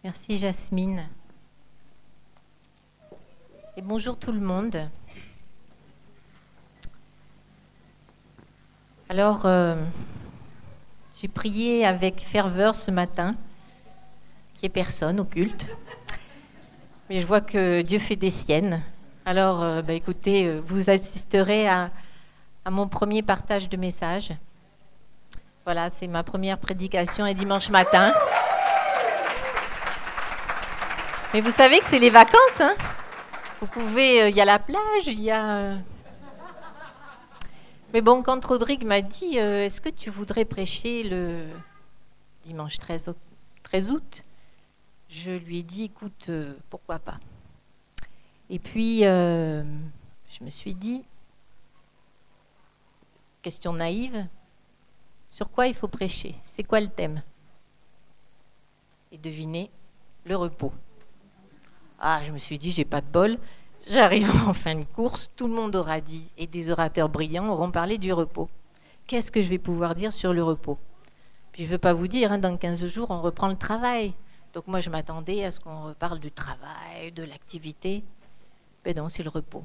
Merci Jasmine. Et bonjour tout le monde. Alors, j'ai prié avec ferveur ce matin, qu'il n'y ait personne au culte. Mais je vois que Dieu fait des siennes. Alors, écoutez, vous assisterez à mon premier partage de message. Voilà, c'est ma première prédication et dimanche matin. Mais vous savez que c'est les vacances, hein? Vous pouvez, il y a la plage, il y a... Mais bon, quand Rodrigue m'a dit, est-ce que tu voudrais prêcher le dimanche 13 août, je lui ai dit, écoute, pourquoi pas. Et puis, je me suis dit, question naïve, sur quoi il faut prêcher? C'est quoi le thème? Et devinez, le repos. Ah, je me suis dit, j'ai pas de bol. J'arrive en fin de course, tout le monde aura dit, et des orateurs brillants auront parlé du repos. Qu'est-ce que je vais pouvoir dire sur le repos? Puis je ne veux pas vous dire, dans 15 jours, on reprend le travail. Donc moi, je m'attendais à ce qu'on reparle du travail, de l'activité. Mais non, c'est le repos.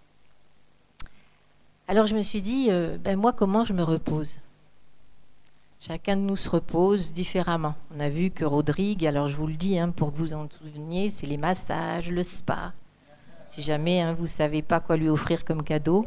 Alors je me suis dit, moi, comment je me repose? Chacun de nous se repose différemment. On a vu que Rodrigue, alors je vous le dis, pour que vous en souveniez, c'est les massages, le spa. Si jamais vous ne savez pas quoi lui offrir comme cadeau.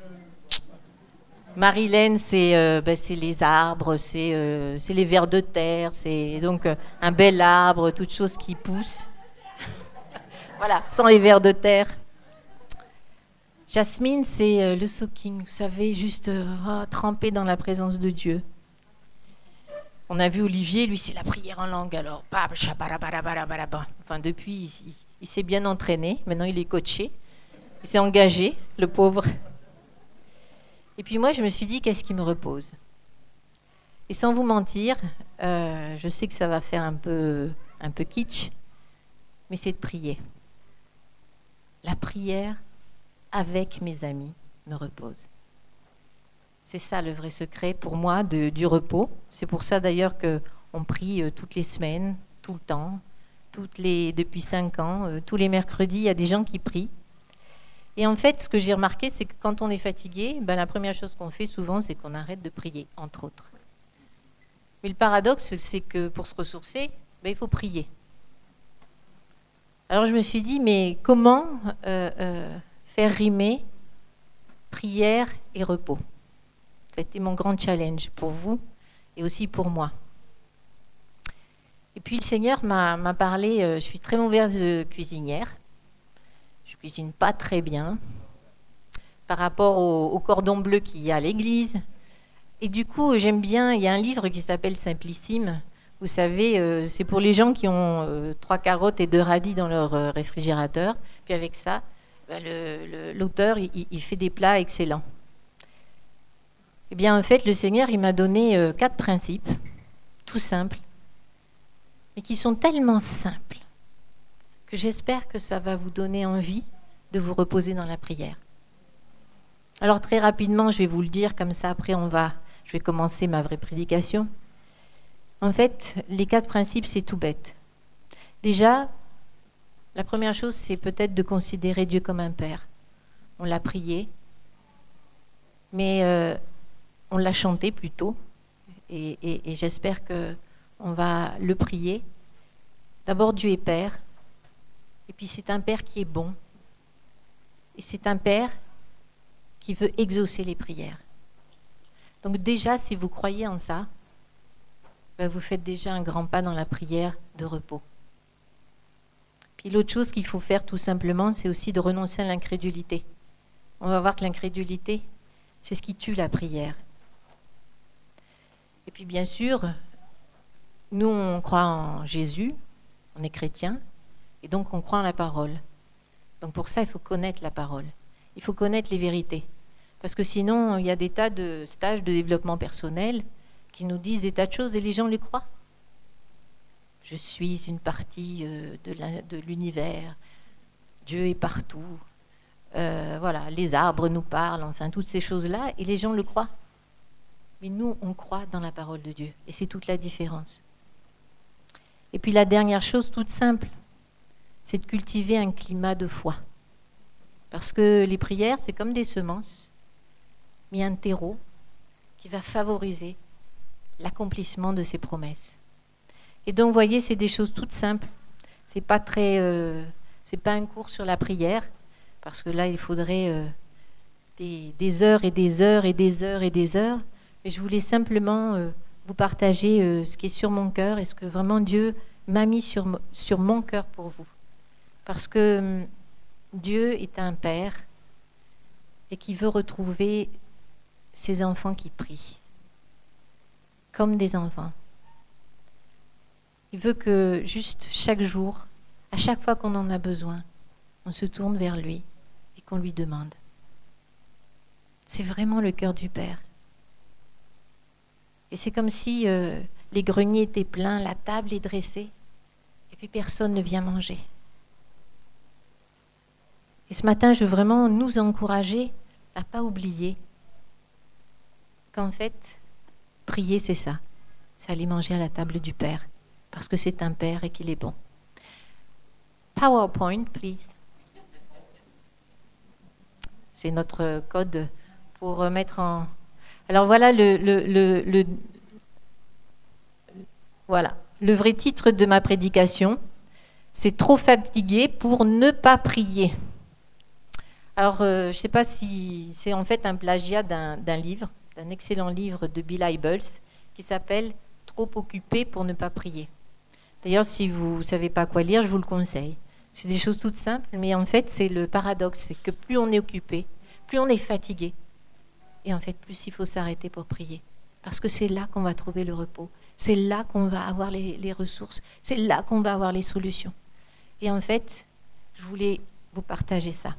Marilène, c'est les arbres, c'est les vers de terre, c'est donc un bel arbre, toute chose qui pousse. Voilà, sans les vers de terre. Jasmine, c'est le soaking, vous savez, juste tremper dans la présence de Dieu. On a vu Olivier, lui, c'est la prière en langue. Alors, enfin, depuis, il s'est bien entraîné. Maintenant, il est coaché. Il s'est engagé, le pauvre. Et puis moi, je me suis dit, qu'est-ce qui me repose? Et sans vous mentir, je sais que ça va faire un peu kitsch, mais c'est de prier. La prière avec mes amis me repose. C'est ça le vrai secret pour moi du repos. C'est pour ça d'ailleurs qu'on prie toutes les semaines, tout le temps, depuis 5 ans, tous les mercredis, il y a des gens qui prient. Et en fait, ce que j'ai remarqué, c'est que quand on est fatigué, la première chose qu'on fait souvent, c'est qu'on arrête de prier, entre autres. Mais le paradoxe, c'est que pour se ressourcer, il faut prier. Alors je me suis dit, mais comment faire rimer prière et repos? C'était mon grand challenge pour vous et aussi pour moi. Et puis le Seigneur m'a parlé, je suis très mauvaise cuisinière, je cuisine pas très bien par rapport au cordon bleu qu'il y a à l'église. Et du coup, j'aime bien, il y a un livre qui s'appelle Simplissime. Vous savez, c'est pour les gens qui ont 3 carottes et 2 radis dans leur réfrigérateur. Puis avec ça, l'auteur, il fait des plats excellents. Eh bien, en fait, le Seigneur, il m'a donné 4 principes, tout simples, mais qui sont tellement simples que j'espère que ça va vous donner envie de vous reposer dans la prière. Alors, très rapidement, je vais vous le dire, comme ça, après, je vais commencer ma vraie prédication. En fait, les 4 principes, c'est tout bête. Déjà, la première chose, c'est peut-être de considérer Dieu comme un père. On l'a prié, mais... on l'a chanté plutôt, et j'espère qu'on va le prier. D'abord, Dieu est Père, et puis c'est un Père qui est bon, et c'est un Père qui veut exaucer les prières. Donc déjà, si vous croyez en ça, vous faites déjà un grand pas dans la prière de repos. Puis l'autre chose qu'il faut faire tout simplement, c'est aussi de renoncer à l'incrédulité. On va voir que l'incrédulité, c'est ce qui tue la prière. Et puis bien sûr, nous on croit en Jésus, on est chrétien, et donc on croit en la parole. Donc pour ça, il faut connaître la parole. Il faut connaître les vérités. Parce que sinon, il y a des tas de stages de développement personnel qui nous disent des tas de choses et les gens les croient. Je suis une partie de l'univers. Dieu est partout. Voilà, les arbres nous parlent, enfin toutes ces choses-là, et les gens le croient. Mais nous, on croit dans la parole de Dieu. Et c'est toute la différence. Et puis la dernière chose toute simple, c'est de cultiver un climat de foi. Parce que les prières, c'est comme des semences, mais un terreau qui va favoriser l'accomplissement de ces promesses. Et donc, vous voyez, c'est des choses toutes simples. C'est pas un cours sur la prière, parce que là, il faudrait des heures et des heures et des heures et des heures. Mais je voulais simplement vous partager ce qui est sur mon cœur et ce que vraiment Dieu m'a mis sur mon cœur pour vous. Parce que Dieu est un Père et qui veut retrouver ses enfants qui prient, comme des enfants. Il veut que juste chaque jour, à chaque fois qu'on en a besoin, on se tourne vers lui et qu'on lui demande. C'est vraiment le cœur du Père. Et c'est comme si les greniers étaient pleins, la table est dressée, et puis personne ne vient manger. Et ce matin, je veux vraiment nous encourager à ne pas oublier qu'en fait, prier, c'est ça. C'est aller manger à la table du Père, parce que c'est un Père et qu'il est bon. PowerPoint, please. C'est notre code pour mettre en... Alors voilà voilà, le vrai titre de ma prédication, c'est « Trop fatigué pour ne pas prier ». Alors, je ne sais pas si c'est en fait un plagiat d'un livre, d'un excellent livre de Bill Hybels, qui s'appelle « Trop occupé pour ne pas prier ». D'ailleurs, si vous ne savez pas quoi lire, je vous le conseille. C'est des choses toutes simples, mais en fait, c'est le paradoxe, c'est que plus on est occupé, plus on est fatigué, et en fait, plus il faut s'arrêter pour prier. Parce que c'est là qu'on va trouver le repos, c'est là qu'on va avoir les ressources, c'est là qu'on va avoir les solutions. Et en fait, je voulais vous partager ça.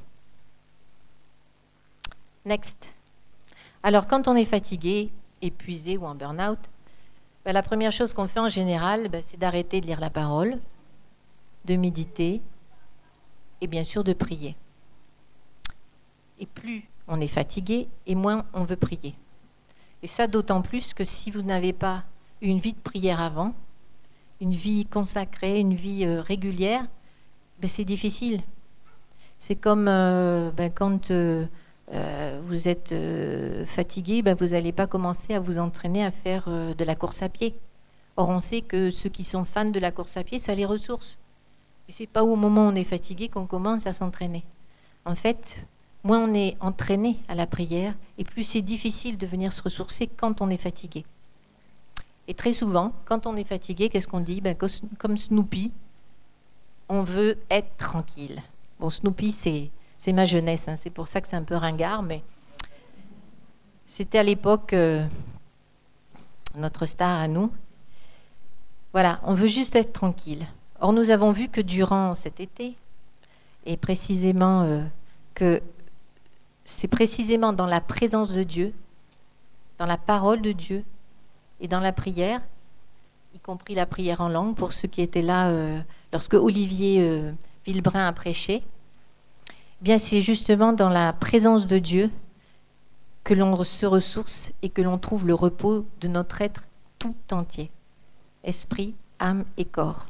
Next. Alors, quand on est fatigué, épuisé ou en burn-out, la première chose qu'on fait en général, c'est d'arrêter de lire la parole, de méditer et bien sûr de prier. Et plus on est fatigué et moins on veut prier. Et ça d'autant plus que si vous n'avez pas une vie de prière avant, une vie consacrée, une vie régulière, c'est difficile. C'est comme quand vous êtes fatigué, vous n'allez pas commencer à vous entraîner à faire de la course à pied. Or, on sait que ceux qui sont fans de la course à pied, ça les ressource. Mais ce n'est pas au moment où on est fatigué qu'on commence à s'entraîner. En fait, moins on est entraîné à la prière, et plus c'est difficile de venir se ressourcer quand on est fatigué. Et très souvent, quand on est fatigué, qu'est-ce qu'on dit ? Comme Snoopy, on veut être tranquille. Bon, Snoopy, c'est ma jeunesse, c'est pour ça que c'est un peu ringard, mais c'était à l'époque notre star à nous. Voilà, on veut juste être tranquille. Or, nous avons vu que durant cet été, et précisément que c'est précisément dans la présence de Dieu, dans la parole de Dieu et dans la prière, y compris la prière en langue, pour ceux qui étaient là lorsque Olivier Villebrun a prêché, bien c'est justement dans la présence de Dieu que l'on se ressource et que l'on trouve le repos de notre être tout entier, esprit, âme et corps.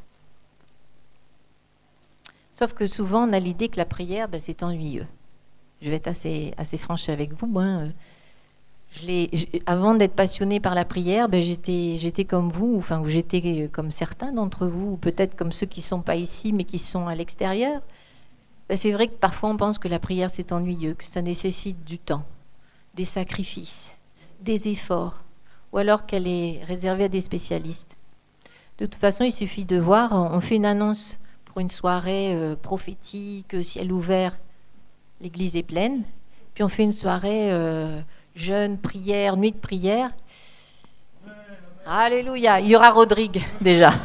Sauf que souvent, on a l'idée que la prière, c'est ennuyeux. Je vais être assez franche avec vous. Moi, avant d'être passionnée par la prière, j'étais comme vous, ou j'étais comme certains d'entre vous, ou peut-être comme ceux qui ne sont pas ici, mais qui sont à l'extérieur. C'est vrai que parfois, on pense que la prière, c'est ennuyeux, que ça nécessite du temps, des sacrifices, des efforts, ou alors qu'elle est réservée à des spécialistes. De toute façon, il suffit de voir, on fait une annonce pour une soirée prophétique, ciel ouvert, l'église est pleine. Puis on fait une soirée jeûne, prière, nuit de prière. Alléluia, il y aura Rodrigue déjà.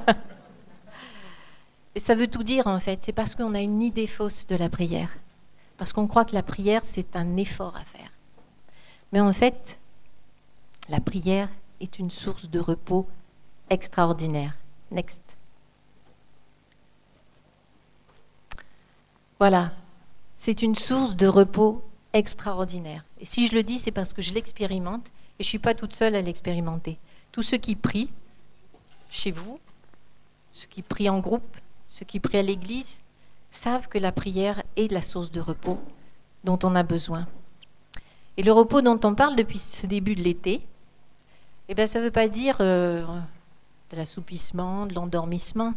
Et ça veut tout dire en fait, c'est parce qu'on a une idée fausse de la prière. Parce qu'on croit que la prière, c'est un effort à faire. Mais en fait, la prière est une source de repos extraordinaire. Next. Voilà, c'est une source de repos extraordinaire. Et si je le dis, c'est parce que je l'expérimente et je ne suis pas toute seule à l'expérimenter. Tous ceux qui prient, chez vous, ceux qui prient en groupe, ceux qui prient à l'église, savent que la prière est la source de repos dont on a besoin. Et le repos dont on parle depuis ce début de l'été, eh bien, ça ne veut pas dire de l'assoupissement, de l'endormissement,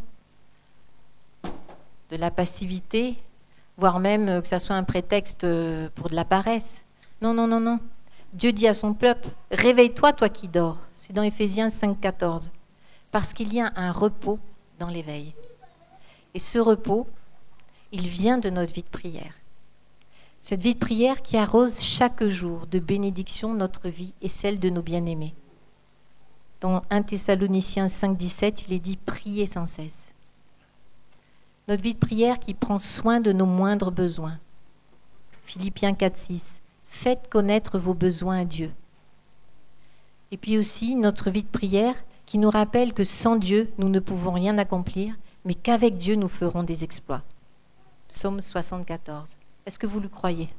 de la passivité, voire même que ça soit un prétexte pour de la paresse. Non, non, non, non. Dieu dit à son peuple, « Réveille-toi, toi qui dors ». C'est dans Éphésiens 5, 14. Parce qu'il y a un repos dans l'éveil. Et ce repos, il vient de notre vie de prière. Cette vie de prière qui arrose chaque jour de bénédiction notre vie et celle de nos bien-aimés. Dans 1 Thessaloniciens 5, 17, il est dit « Priez sans cesse ». Notre vie de prière qui prend soin de nos moindres besoins. Philippiens 4, 6. Faites connaître vos besoins à Dieu. Et puis aussi notre vie de prière qui nous rappelle que sans Dieu, nous ne pouvons rien accomplir, mais qu'avec Dieu, nous ferons des exploits. Psaume 74. Est-ce que vous le croyez?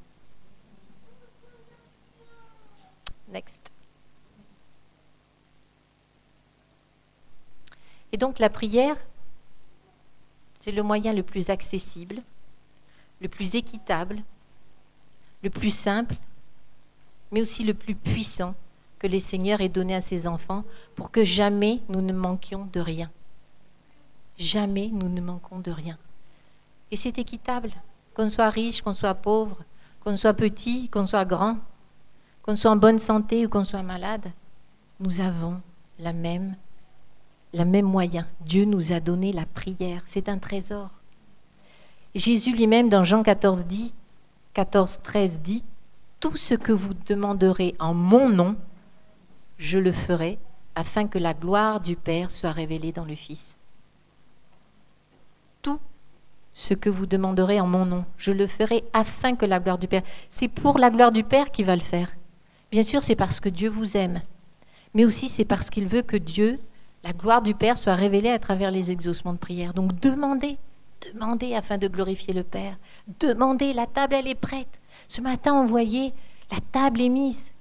Next. Et donc la prière, c'est le moyen le plus accessible, le plus équitable, le plus simple, mais aussi le plus puissant que le Seigneur ait donné à ses enfants pour que jamais nous ne manquions de rien. Jamais nous ne manquons de rien. Et c'est équitable, qu'on soit riche, qu'on soit pauvre, qu'on soit petit, qu'on soit grand, qu'on soit en bonne santé ou qu'on soit malade, nous avons la même moyen. Dieu nous a donné la prière, c'est un trésor. Jésus lui-même dans Jean 14, 13 dit « Tout ce que vous demanderez en mon nom, je le ferai, afin que la gloire du Père soit révélée dans le Fils. » Tout ce que vous demanderez en mon nom, je le ferai afin que la gloire du Père... C'est pour la gloire du Père qu'il va le faire. Bien sûr, c'est parce que Dieu vous aime, mais aussi c'est parce qu'il veut que Dieu, la gloire du Père, soit révélée à travers les exaucements de prière. Donc demandez afin de glorifier le Père. Demandez, la table elle est prête. Ce matin, on voyait, la table est mise.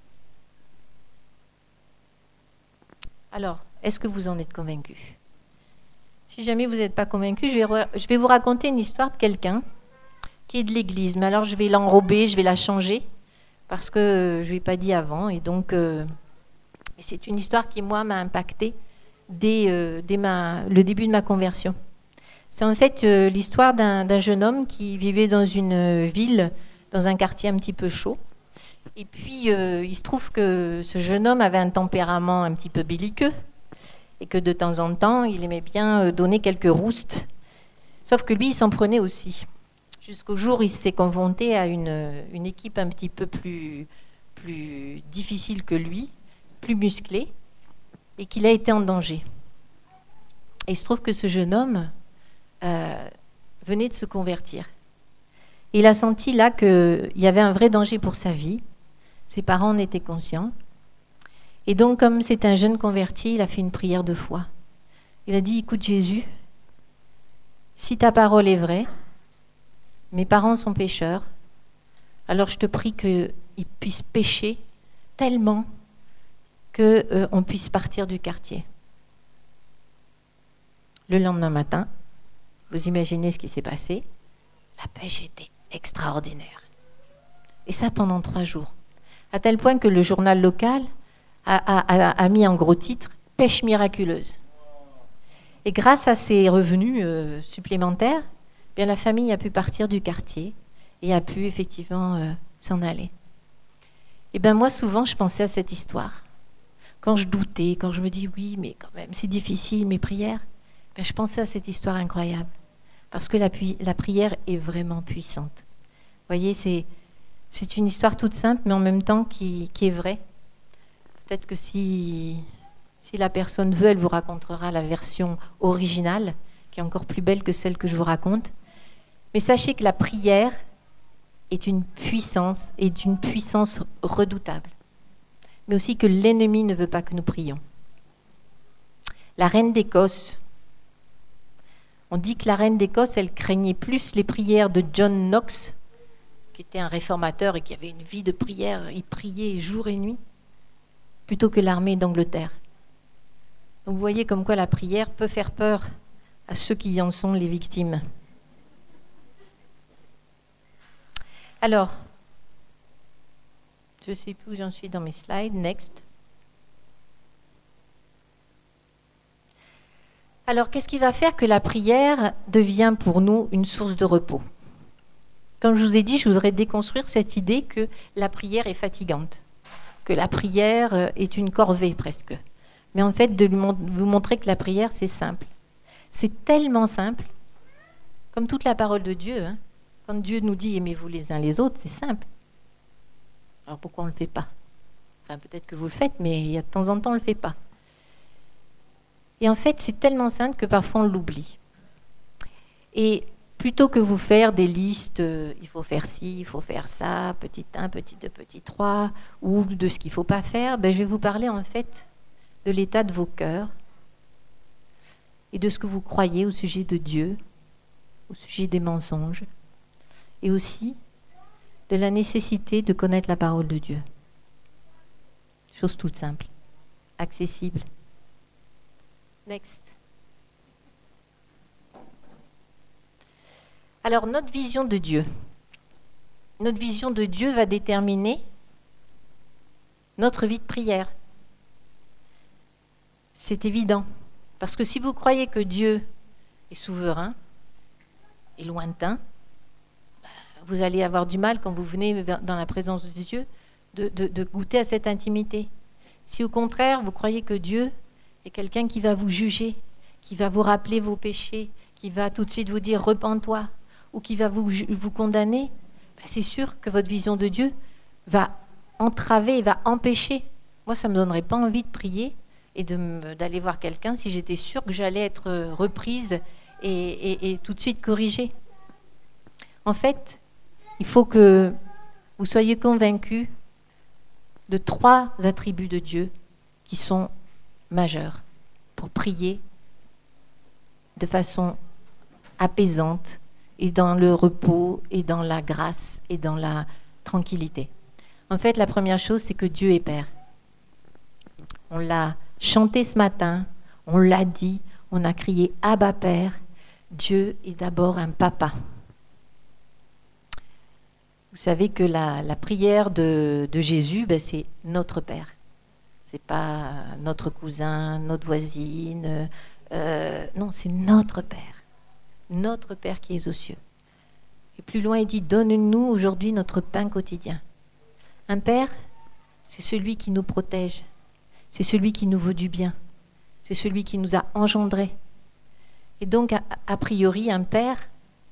Alors, est-ce que vous en êtes convaincus? Si jamais vous n'êtes pas convaincus, je vais vous raconter une histoire de quelqu'un qui est de l'Église. Mais alors, je vais l'enrober, je vais la changer, parce que je ne l'ai pas dit avant. Et donc, c'est une histoire qui, moi, m'a impactée dès le début de ma conversion. C'est en fait l'histoire d'un jeune homme qui vivait dans une ville, dans un quartier un petit peu chaud. Et puis, il se trouve que ce jeune homme avait un tempérament un petit peu belliqueux et que de temps en temps, il aimait bien donner quelques roustes. Sauf que lui, il s'en prenait aussi. Jusqu'au jour où il s'est confronté à une équipe un petit peu plus difficile que lui, plus musclée, et qu'il a été en danger. Et il se trouve que ce jeune homme venait de se convertir. Et il a senti là qu'il y avait un vrai danger pour sa vie. Ses parents en étaient conscients. Et donc, comme c'est un jeune converti, il a fait une prière de foi. Il a dit, écoute Jésus, si ta parole est vraie, mes parents sont pécheurs, alors je te prie qu'ils puissent pécher tellement qu'on puisse partir du quartier. Le lendemain matin, vous imaginez ce qui s'est passé? La pêche était extraordinaire. Et ça pendant 3 jours. À tel point que le journal local a mis en gros titre « Pêche miraculeuse ». Et grâce à ces revenus supplémentaires, bien, la famille a pu partir du quartier et a pu effectivement s'en aller. Et bien moi, souvent, je pensais à cette histoire. Quand je doutais, quand je me dis « oui, mais quand même, c'est difficile, mes prières », ben, je pensais à cette histoire incroyable. Parce que la prière est vraiment puissante. Vous voyez, c'est une histoire toute simple, mais en même temps qui est vraie. Peut-être que si la personne veut, elle vous racontera la version originale, qui est encore plus belle que celle que je vous raconte. Mais sachez que la prière est une puissance redoutable. Mais aussi que l'ennemi ne veut pas que nous prions. La reine d'Écosse, on dit que la reine d'Écosse, elle craignait plus les prières de John Knox, qui était un réformateur et qui avait une vie de prière, il priait jour et nuit, plutôt que l'armée d'Angleterre. Donc vous voyez comme quoi la prière peut faire peur à ceux qui en sont les victimes. Alors, je ne sais plus où j'en suis dans mes slides. Next. Alors, qu'est-ce qui va faire que la prière devient pour nous une source de repos? Comme je vous ai dit, je voudrais déconstruire cette idée que la prière est fatigante, que la prière est une corvée presque. Mais en fait, de vous montrer que la prière, c'est simple. C'est tellement simple, comme toute la parole de Dieu. Hein. Quand Dieu nous dit « aimez-vous les uns les autres », c'est simple. Alors pourquoi on ne le fait pas? Enfin, peut-être que vous le faites, mais il y a de temps en temps, on ne le fait pas. Et en fait, c'est tellement simple que parfois, on l'oublie. Et plutôt que vous faire des listes, il faut faire ci, il faut faire ça, petit 1, petit 2, petit 3, ou de ce qu'il ne faut pas faire, ben, je vais vous parler en fait de l'état de vos cœurs et de ce que vous croyez au sujet de Dieu, au sujet des mensonges, et aussi de la nécessité de connaître la parole de Dieu. Chose toute simple, accessible. Next. Alors, notre vision de Dieu. Notre vision de Dieu va déterminer notre vie de prière. C'est évident. Parce que si vous croyez que Dieu est souverain et lointain, vous allez avoir du mal quand vous venez dans la présence de Dieu de goûter à cette intimité. Si au contraire, vous croyez que Dieu est quelqu'un qui va vous juger, qui va vous rappeler vos péchés, qui va tout de suite vous dire « repens-toi », ou qui va vous condamner, c'est sûr que votre vision de Dieu va entraver, va empêcher. Moi, ça ne me donnerait pas envie de prier et d'aller voir quelqu'un si j'étais sûre que j'allais être reprise et tout de suite corrigée. En fait, il faut que vous soyez convaincus de 3 attributs de Dieu qui sont majeurs pour prier de façon apaisante et dans le repos et dans la grâce et dans la tranquillité. En fait, la première chose, c'est que Dieu est Père. On l'a chanté ce matin, on l'a dit, on a crié « Abba Père ». Dieu est d'abord un papa. Vous savez que la prière de Jésus, ben, c'est notre Père. Ce n'est pas notre cousin, notre voisine. Non, c'est notre Père. Notre Père qui est aux cieux. Et plus loin, il dit, donne-nous aujourd'hui notre pain quotidien. Un Père, c'est celui qui nous protège. C'est celui qui nous veut du bien. C'est celui qui nous a engendrés. Et donc, a priori, un Père,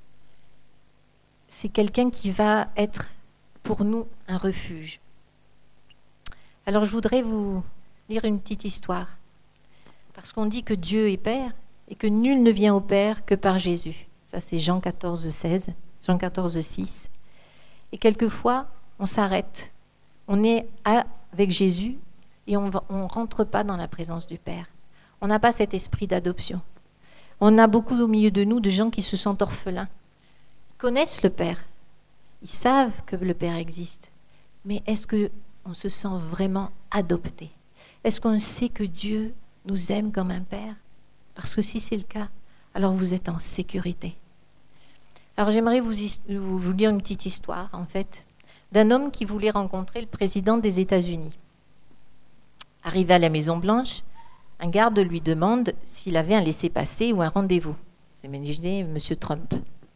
c'est quelqu'un qui va être pour nous un refuge. Alors, je voudrais vous lire une petite histoire. Parce qu'on dit que Dieu est Père et que nul ne vient au Père que par Jésus. Ça, c'est Jean 14, 16, Jean 14, 6. Et quelquefois, on s'arrête. On est avec Jésus et on ne rentre pas dans la présence du Père. On n'a pas cet esprit d'adoption. On a beaucoup au milieu de nous de gens qui se sentent orphelins. Ils connaissent le Père. Ils savent que le Père existe. Mais est-ce qu'on se sent vraiment adopté? Est-ce qu'on sait que Dieu nous aime comme un Père? Parce que si c'est le cas, alors vous êtes en sécurité. Alors j'aimerais vous dire une petite histoire, en fait, d'un homme qui voulait rencontrer le président des États-Unis. Arrivé à la Maison-Blanche, un garde lui demande s'il avait un laissez-passer ou un rendez-vous. C'est M. Trump.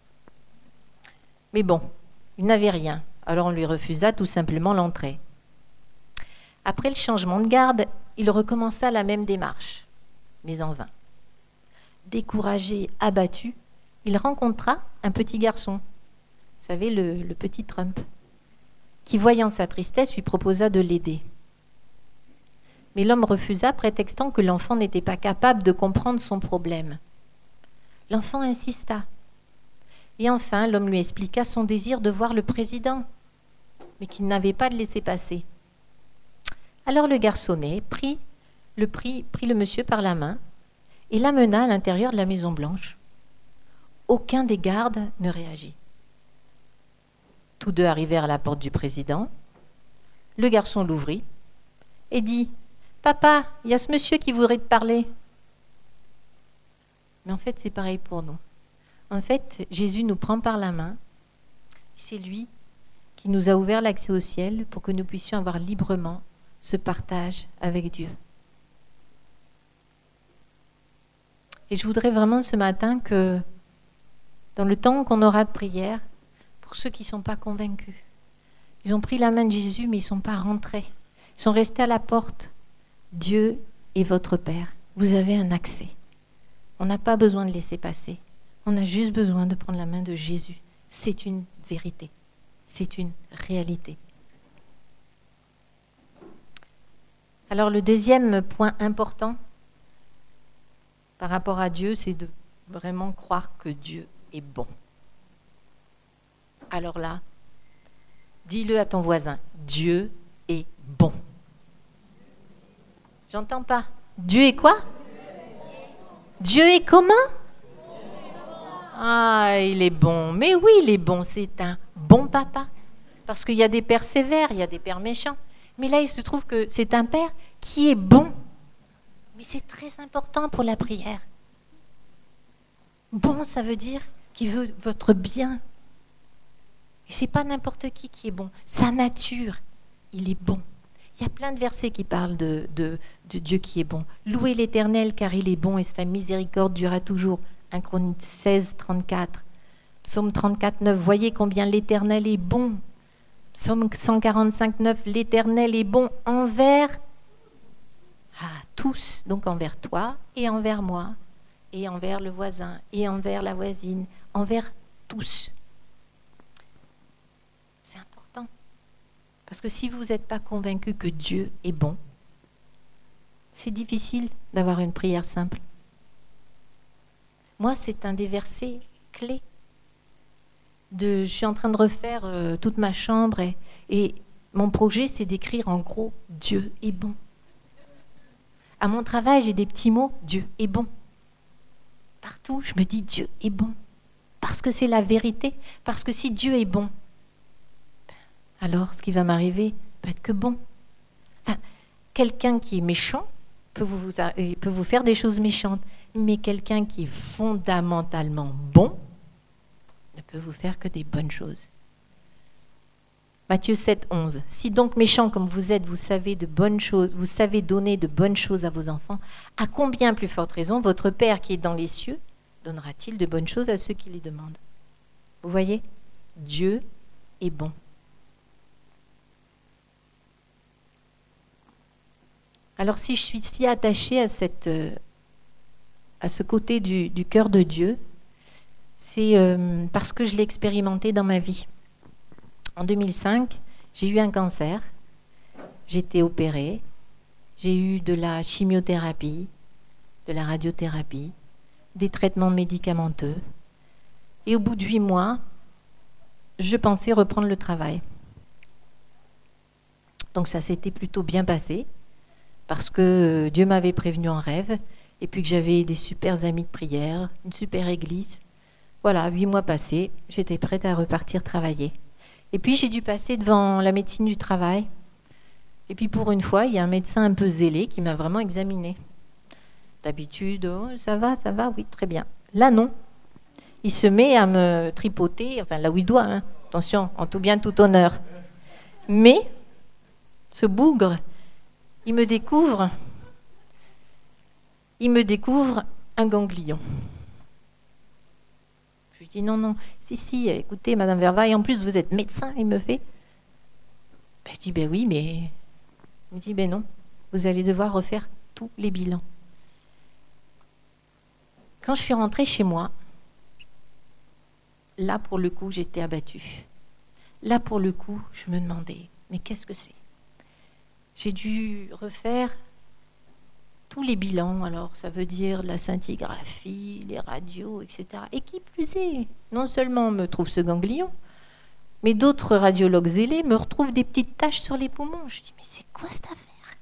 Mais bon, il n'avait rien. Alors on lui refusa tout simplement l'entrée. Après le changement de garde, il recommença la même démarche, mais en vain. Découragé, abattu, il rencontra un petit garçon, vous savez, le petit Trump, qui, voyant sa tristesse, lui proposa de l'aider. Mais l'homme refusa, prétextant que l'enfant n'était pas capable de comprendre son problème. L'enfant insista. Et enfin, l'homme lui expliqua son désir de voir le président, mais qu'il n'avait pas de laissez-passer. Alors le garçonnet prit le monsieur par la main et l'amena à l'intérieur de la Maison-Blanche. Aucun des gardes ne réagit. Tous deux arrivèrent à la porte du président. Le garçon l'ouvrit et dit « Papa, il y a ce monsieur qui voudrait te parler. » Mais en fait, c'est pareil pour nous. En fait, Jésus nous prend par la main. C'est lui qui nous a ouvert l'accès au ciel pour que nous puissions avoir librement ce partage avec Dieu. Et je voudrais vraiment ce matin que, dans le temps qu'on aura de prière, pour ceux qui ne sont pas convaincus, ils ont pris la main de Jésus, mais ils ne sont pas rentrés. Ils sont restés à la porte. Dieu est votre Père. Vous avez un accès. On n'a pas besoin de laisser passer. On a juste besoin de prendre la main de Jésus. C'est une vérité. C'est une réalité. Alors le deuxième point important par rapport à Dieu, c'est de vraiment croire que Dieu est bon. Alors là, dis-le à ton voisin, Dieu est bon. J'entends pas. Dieu est quoi? Dieu est comment? Ah, il est bon. Mais oui, il est bon. C'est un bon papa. Parce qu'il y a des pères sévères, il y a des pères méchants. Mais là, il se trouve que c'est un père qui est bon. Mais c'est très important pour la prière. Bon, ça veut dire qu'il veut votre bien. Et c'est pas n'importe qui est bon. Sa nature, il est bon. Il y a plein de versets qui parlent de Dieu qui est bon. Louez l'Éternel car il est bon et sa miséricorde durera toujours. 1 Chroniques 16, 34. Psaume 34, 9. Voyez combien l'Éternel est bon. Psaume 145, 9. L'Éternel est bon envers tous. Donc envers toi et envers moi et envers le voisin et envers la voisine. Envers tous. C'est important. Parce que si vous n'êtes pas convaincu que Dieu est bon, c'est difficile d'avoir une prière simple. Moi, c'est un des versets clés. Je suis en train de refaire toute ma chambre et mon projet, c'est d'écrire en gros « Dieu est bon ». À mon travail, j'ai des petits mots « Dieu est bon ». Partout, je me dis « Dieu est bon ». Parce que c'est la vérité. Parce que si Dieu est bon, alors ce qui va m'arriver peut être que bon. Enfin, quelqu'un qui est méchant peut vous faire des choses méchantes. Mais quelqu'un qui est fondamentalement bon ne peut vous faire que des bonnes choses. Matthieu 7, 11. Si donc méchant comme vous êtes, vous savez de bonnes choses, vous savez donner de bonnes choses à vos enfants, à combien plus forte raison votre Père qui est dans les cieux donnera-t-il de bonnes choses à ceux qui les demandent? Vous voyez, Dieu est bon. Alors si je suis si attachée à ce côté du cœur de Dieu, c'est parce que je l'ai expérimenté dans ma vie. En 2005, j'ai eu un cancer, j'ai été opérée, j'ai eu de la chimiothérapie, de la radiothérapie, des traitements médicamenteux. Et au bout de 8 mois, je pensais reprendre le travail. Donc ça s'était plutôt bien passé, parce que Dieu m'avait prévenu en rêve, et puis que j'avais des super amis de prière, une super église. Voilà, 8 mois passés, j'étais prête à repartir travailler. Et puis j'ai dû passer devant la médecine du travail. Et puis pour une fois, il y a un médecin un peu zélé qui m'a vraiment examinée. D'habitude, oh, ça va, oui, très bien. Là, non. Il se met à me tripoter, enfin là où il doit, hein. Attention, en tout bien, tout honneur. Mais, ce bougre, il me découvre un ganglion. Je lui dis non, si, écoutez, Madame Verva, et en plus vous êtes médecin, il me fait. Je dis oui, mais... Il me dit non, vous allez devoir refaire tous les bilans. Quand je suis rentrée chez moi, là pour le coup, j'étais abattue. Là pour le coup, je me demandais, mais qu'est-ce que c'est? J'ai dû refaire tous les bilans, alors ça veut dire la scintigraphie, les radios, etc. Et qui plus est, non seulement on me trouve ce ganglion, mais d'autres radiologues zélés me retrouvent des petites taches sur les poumons. Je dis, mais c'est quoi cette affaire?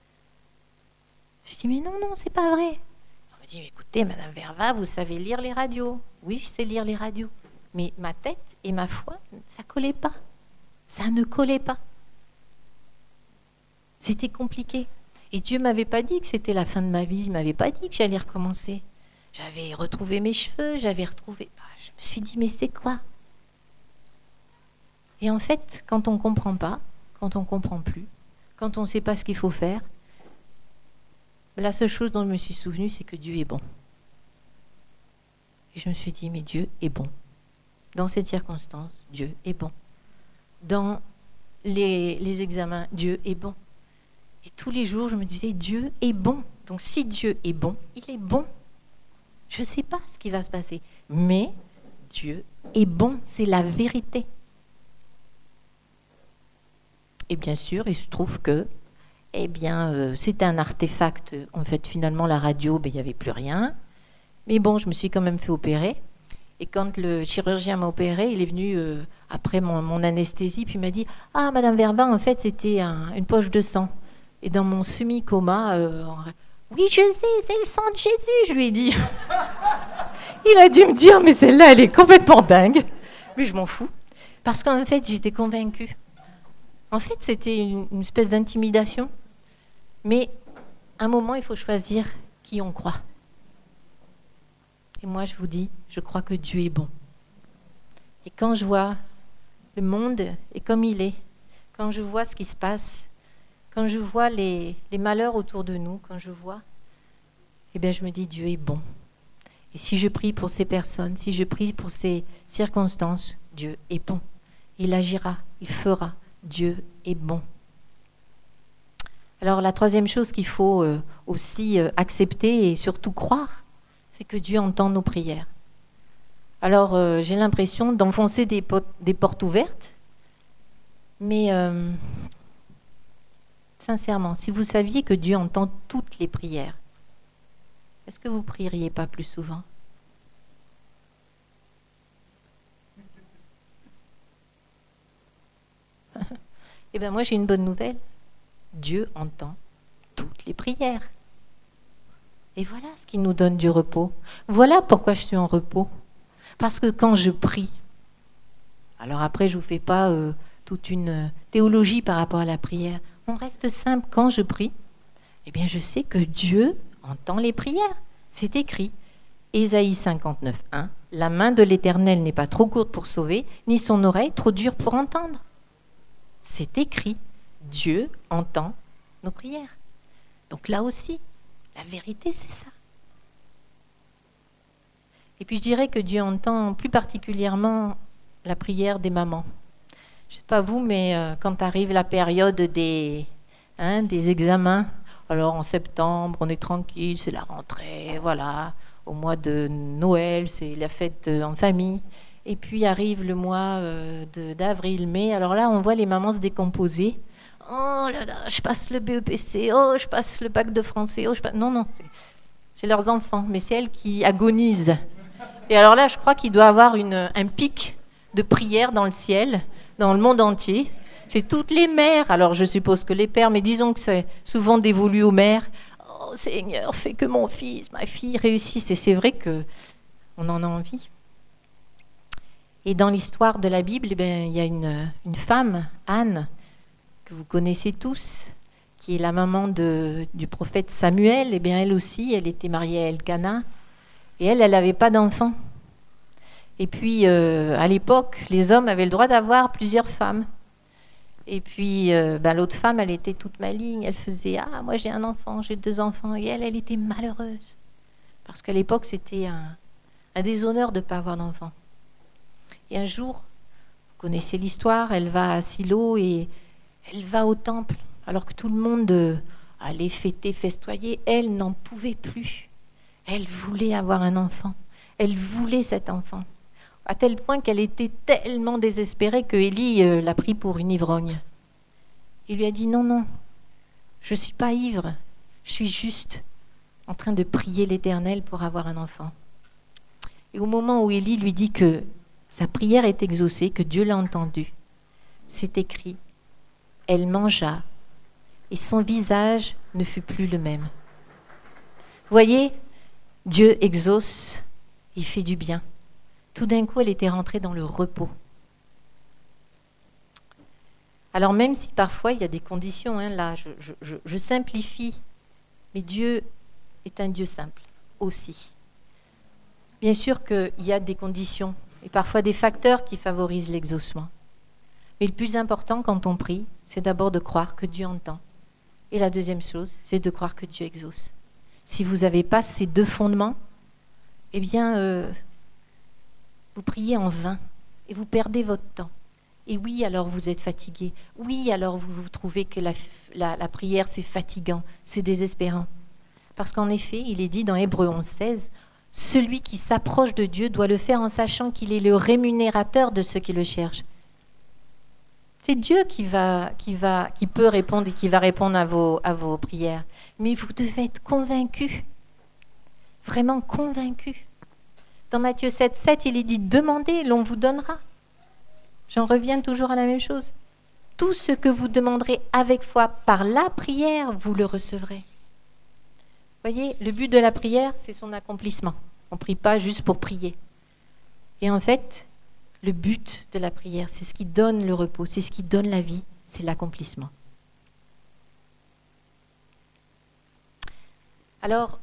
Je dis, mais non, c'est pas vrai. On me dit, écoutez, Madame Verva, vous savez lire les radios. Oui, je sais lire les radios. Mais ma tête et ma foi, ça collait pas. Ça ne collait pas. C'était compliqué. Et Dieu ne m'avait pas dit que c'était la fin de ma vie. Il ne m'avait pas dit que j'allais recommencer. J'avais retrouvé mes cheveux, j'avais retrouvé... Je me suis dit, mais c'est quoi? Et en fait, quand on ne comprend pas, quand on ne comprend plus, quand on ne sait pas ce qu'il faut faire, la seule chose dont je me suis souvenue, c'est que Dieu est bon. Et je me suis dit, mais Dieu est bon. Dans cette circonstance, Dieu est bon. Dans les examens, Dieu est bon. Et tous les jours, je me disais, Dieu est bon. Donc si Dieu est bon, il est bon. Je ne sais pas ce qui va se passer, mais Dieu est bon, c'est la vérité. Et bien sûr, il se trouve que, c'était un artefact. En fait, finalement, la radio, il n'y avait plus rien. Mais bon, je me suis quand même fait opérer. Et quand le chirurgien m'a opéré, il est venu après mon anesthésie, puis il m'a dit « Ah, Madame Verbin, en fait, c'était une poche de sang. » Et dans mon semi-coma, oui, je sais, c'est le sang de Jésus, je lui ai dit. Il a dû me dire, mais celle-là, elle est complètement dingue. Mais je m'en fous. Parce qu'en fait, j'étais convaincue. En fait, c'était une espèce d'intimidation. Mais à un moment, il faut choisir qui on croit. Et moi, je vous dis, je crois que Dieu est bon. Et quand je vois le monde est comme il est, quand je vois ce qui se passe, quand je vois les malheurs autour de nous, quand je vois, je me dis Dieu est bon. Et si je prie pour ces personnes, si je prie pour ces circonstances, Dieu est bon. Il agira, il fera. Dieu est bon. Alors la troisième chose qu'il faut aussi accepter et surtout croire, c'est que Dieu entend nos prières. Alors j'ai l'impression d'enfoncer des portes ouvertes, mais sincèrement, si vous saviez que Dieu entend toutes les prières, est-ce que vous ne prieriez pas plus souvent? Eh bien, moi, j'ai une bonne nouvelle. Dieu entend toutes les prières. Et voilà ce qui nous donne du repos. Voilà pourquoi je suis en repos. Parce que quand je prie, alors après, je ne vous fais pas toute une théologie par rapport à la prière. On reste simple. Quand je prie, je sais que Dieu entend les prières. C'est écrit. Ésaïe 59, 1. La main de l'Éternel n'est pas trop courte pour sauver, ni son oreille trop dure pour entendre. C'est écrit. Dieu entend nos prières. Donc là aussi, la vérité, c'est ça. Et puis je dirais que Dieu entend plus particulièrement la prière des mamans. Je ne sais pas vous, mais quand arrive la période des examens, alors en septembre, on est tranquille, c'est la rentrée, voilà. Au mois de Noël, c'est la fête en famille. Et puis arrive le mois d'avril, mai. Alors là, on voit les mamans se décomposer. Oh là là, je passe le BEPC, oh, je passe le bac de français, oh, Non, c'est leurs enfants, mais c'est elles qui agonisent. Et alors là, je crois qu'il doit y avoir un pic de prière dans le ciel, dans le monde entier. C'est toutes les mères, alors je suppose que les pères, mais disons que c'est souvent dévolu aux mères. Oh Seigneur, fais que mon fils, ma fille réussisse. Et c'est vrai qu'on en a envie. Et dans l'histoire de la Bible, il y a une femme, Anne, que vous connaissez tous, qui est la maman du prophète Samuel. Elle aussi, elle était mariée à Elkana. Et elle n'avait pas d'enfant. Et puis, à l'époque, les hommes avaient le droit d'avoir plusieurs femmes. Et puis, l'autre femme, elle était toute maligne. Elle faisait « Ah, moi j'ai un enfant, j'ai 2 enfants. » Et elle était malheureuse. Parce qu'à l'époque, c'était un déshonneur de ne pas avoir d'enfant. Et un jour, vous connaissez l'histoire, elle va à Silo et elle va au temple. Alors que tout le monde allait fêter, festoyer, elle n'en pouvait plus. Elle voulait avoir un enfant. Elle voulait cet enfant. À tel point qu'elle était tellement désespérée que Élie l'a pris pour une ivrogne. Il lui a dit « Non, je ne suis pas ivre. Je suis juste en train de prier l'Éternel pour avoir un enfant. » Et au moment où Élie lui dit que sa prière est exaucée, que Dieu l'a entendue, c'est écrit « Elle mangea et son visage ne fut plus le même. » Vous voyez, Dieu exauce, il fait du bien. Tout d'un coup, elle était rentrée dans le repos. Alors même si parfois il y a des conditions, là je simplifie, mais Dieu est un Dieu simple aussi. Bien sûr qu'il y a des conditions et parfois des facteurs qui favorisent l'exaucement. Mais le plus important quand on prie, c'est d'abord de croire que Dieu entend. Et la deuxième chose, c'est de croire que Dieu exauce. Si vous n'avez pas ces deux fondements, eh bien, vous priez en vain et vous perdez votre temps. Et oui, alors vous êtes fatigué. Oui, alors vous trouvez que la prière, c'est fatigant, c'est désespérant. Parce qu'en effet, il est dit dans Hébreux 11:16, « Celui qui s'approche de Dieu doit le faire en sachant qu'il est le rémunérateur de ceux qui le cherchent. » C'est Dieu qui peut répondre et qui va répondre à vos prières. Mais vous devez être convaincus, vraiment convaincus. Dans Matthieu 7:7, il est dit « Demandez, l'on vous donnera ». J'en reviens toujours à la même chose. Tout ce que vous demanderez avec foi par la prière, vous le recevrez. Vous voyez, le but de la prière, c'est son accomplissement. On ne prie pas juste pour prier. Et en fait, le but de la prière, c'est ce qui donne le repos, c'est ce qui donne la vie, c'est l'accomplissement. Alors,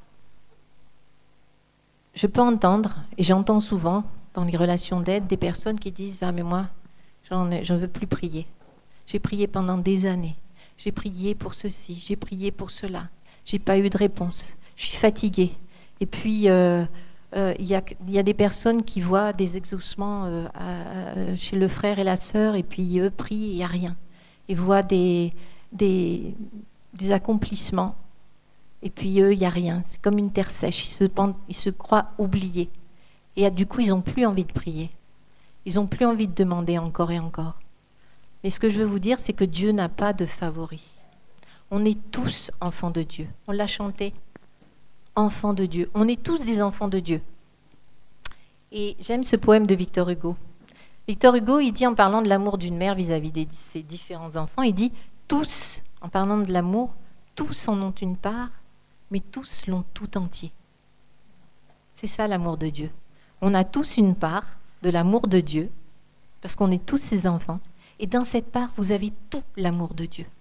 je peux entendre, et j'entends souvent dans les relations d'aide, des personnes qui disent « Ah mais moi, je ne veux plus prier. J'ai prié pendant des années. J'ai prié pour ceci, j'ai prié pour cela. Je n'ai pas eu de réponse. Je suis fatiguée. » Et puis, il y a des personnes qui voient des exaucements chez le frère et la sœur, et puis eux prient et il n'y a rien. Ils voient des accomplissements, et puis eux, il n'y a rien. C'est comme une terre sèche. Ils se croient oubliés. Et du coup, ils n'ont plus envie de prier. Ils n'ont plus envie de demander encore et encore. Mais ce que je veux vous dire, c'est que Dieu n'a pas de favoris. On est tous enfants de Dieu. On l'a chanté. Enfants de Dieu. On est tous des enfants de Dieu. Et j'aime ce poème de Victor Hugo. Victor Hugo, il dit, en parlant de l'amour d'une mère vis-à-vis de ses différents enfants, il dit « Tous, en parlant de l'amour, tous en ont une part, mais tous l'ont tout entier. » C'est ça l'amour de Dieu. On a tous une part de l'amour de Dieu, parce qu'on est tous ses enfants. Et dans cette part, vous avez tout l'amour de Dieu.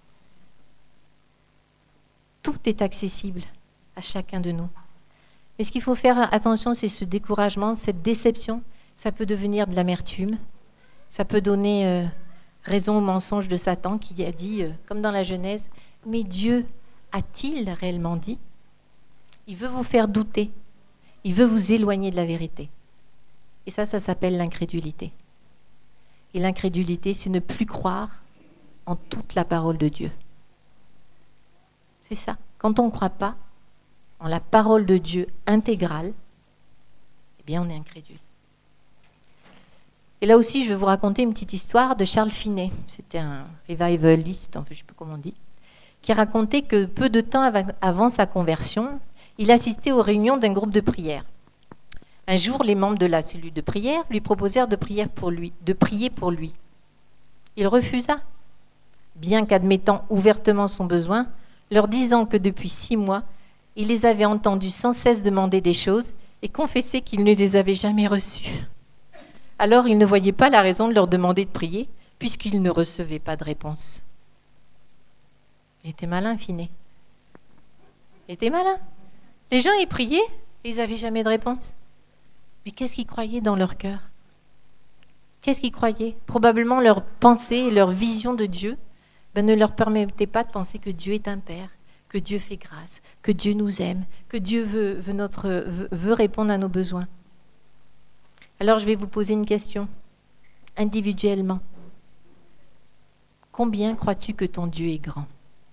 Tout est accessible à chacun de nous. Mais ce qu'il faut faire attention, c'est ce découragement, cette déception. Ça peut devenir de l'amertume. Ça peut donner raison au mensonge de Satan qui a dit, comme dans la Genèse, « Mais Dieu a-t-il réellement dit ?» Il veut vous faire douter. Il veut vous éloigner de la vérité. Et ça s'appelle l'incrédulité. Et l'incrédulité, c'est ne plus croire en toute la parole de Dieu. C'est ça. Quand on ne croit pas en la parole de Dieu intégrale, eh bien on est incrédule. Et là aussi, je vais vous raconter une petite histoire de Charles Finney. C'était un revivaliste, enfin, je ne sais plus comment on dit, qui racontait que peu de temps avant sa conversion, il assistait aux réunions d'un groupe de prière. Un jour, les membres de la cellule de prière lui proposèrent de prier pour lui. Il refusa, bien qu'admettant ouvertement son besoin, leur disant que depuis 6 mois, il les avait entendus sans cesse demander des choses et confesser qu'il ne les avait jamais reçues. Alors, il ne voyait pas la raison de leur demander de prier, puisqu'ils ne recevaient pas de réponse. Il était malin, Finney. Il était malin. Les gens, ils priaient et ils n'avaient jamais de réponse. Mais qu'est-ce qu'ils croyaient dans leur cœur? Qu'est-ce qu'ils croyaient? Probablement leur pensée et leur vision de Dieu ne leur permettait pas de penser que Dieu est un Père, que Dieu fait grâce, que Dieu nous aime, que Dieu veut répondre à nos besoins. Alors je vais vous poser une question, individuellement. Combien crois-tu que ton Dieu est grand?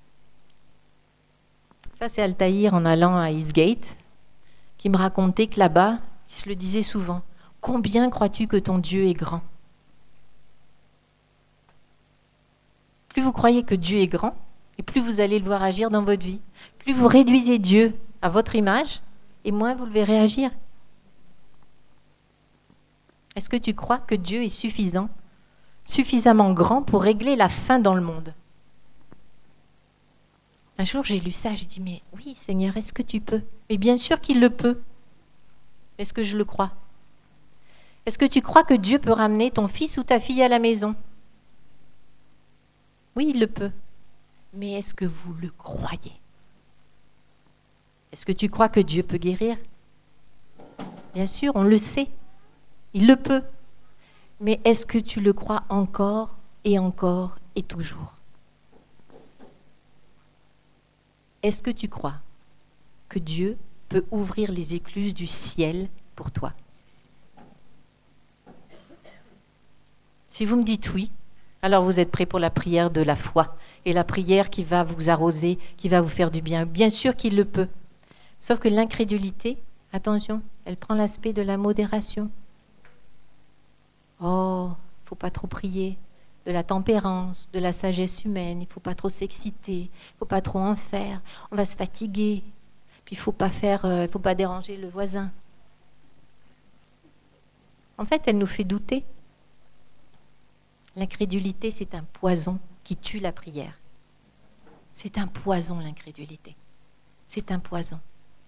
Ça, c'est Altaïr en allant à Eastgate, qui me racontait que là-bas, il se le disait souvent. Combien crois-tu que ton Dieu est grand? Plus vous croyez que Dieu est grand, et plus vous allez le voir agir dans votre vie. Plus vous réduisez Dieu à votre image, et moins vous le verrez agir. Est-ce que tu crois que Dieu est suffisamment grand pour régler la faim dans le monde? Un jour, j'ai lu ça, j'ai dit, mais oui, Seigneur, est-ce que tu peux? Mais bien sûr qu'il le peut. Est-ce que je le crois? Est-ce que tu crois que Dieu peut ramener ton fils ou ta fille à la maison? Oui, il le peut. Mais est-ce que vous le croyez? Est-ce que tu crois que Dieu peut guérir? Bien sûr, on le sait. Il le peut. Mais est-ce que tu le crois encore et toujours? Est-ce que tu crois que Dieu peut ouvrir les écluses du ciel pour toi? Si vous me dites oui, alors vous êtes prêt pour la prière de la foi et la prière qui va vous arroser, qui va vous faire du bien. Bien sûr qu'il le peut. Sauf que l'incrédulité, attention, elle prend l'aspect de la modération. Oh, il ne faut pas trop prier. De la tempérance, de la sagesse humaine, il ne faut pas trop s'exciter, il ne faut pas trop en faire, on va se fatiguer. Puis il faut pas déranger le voisin. En fait, elle nous fait douter. L'incrédulité, c'est un poison qui tue la prière. C'est un poison, l'incrédulité. C'est un poison.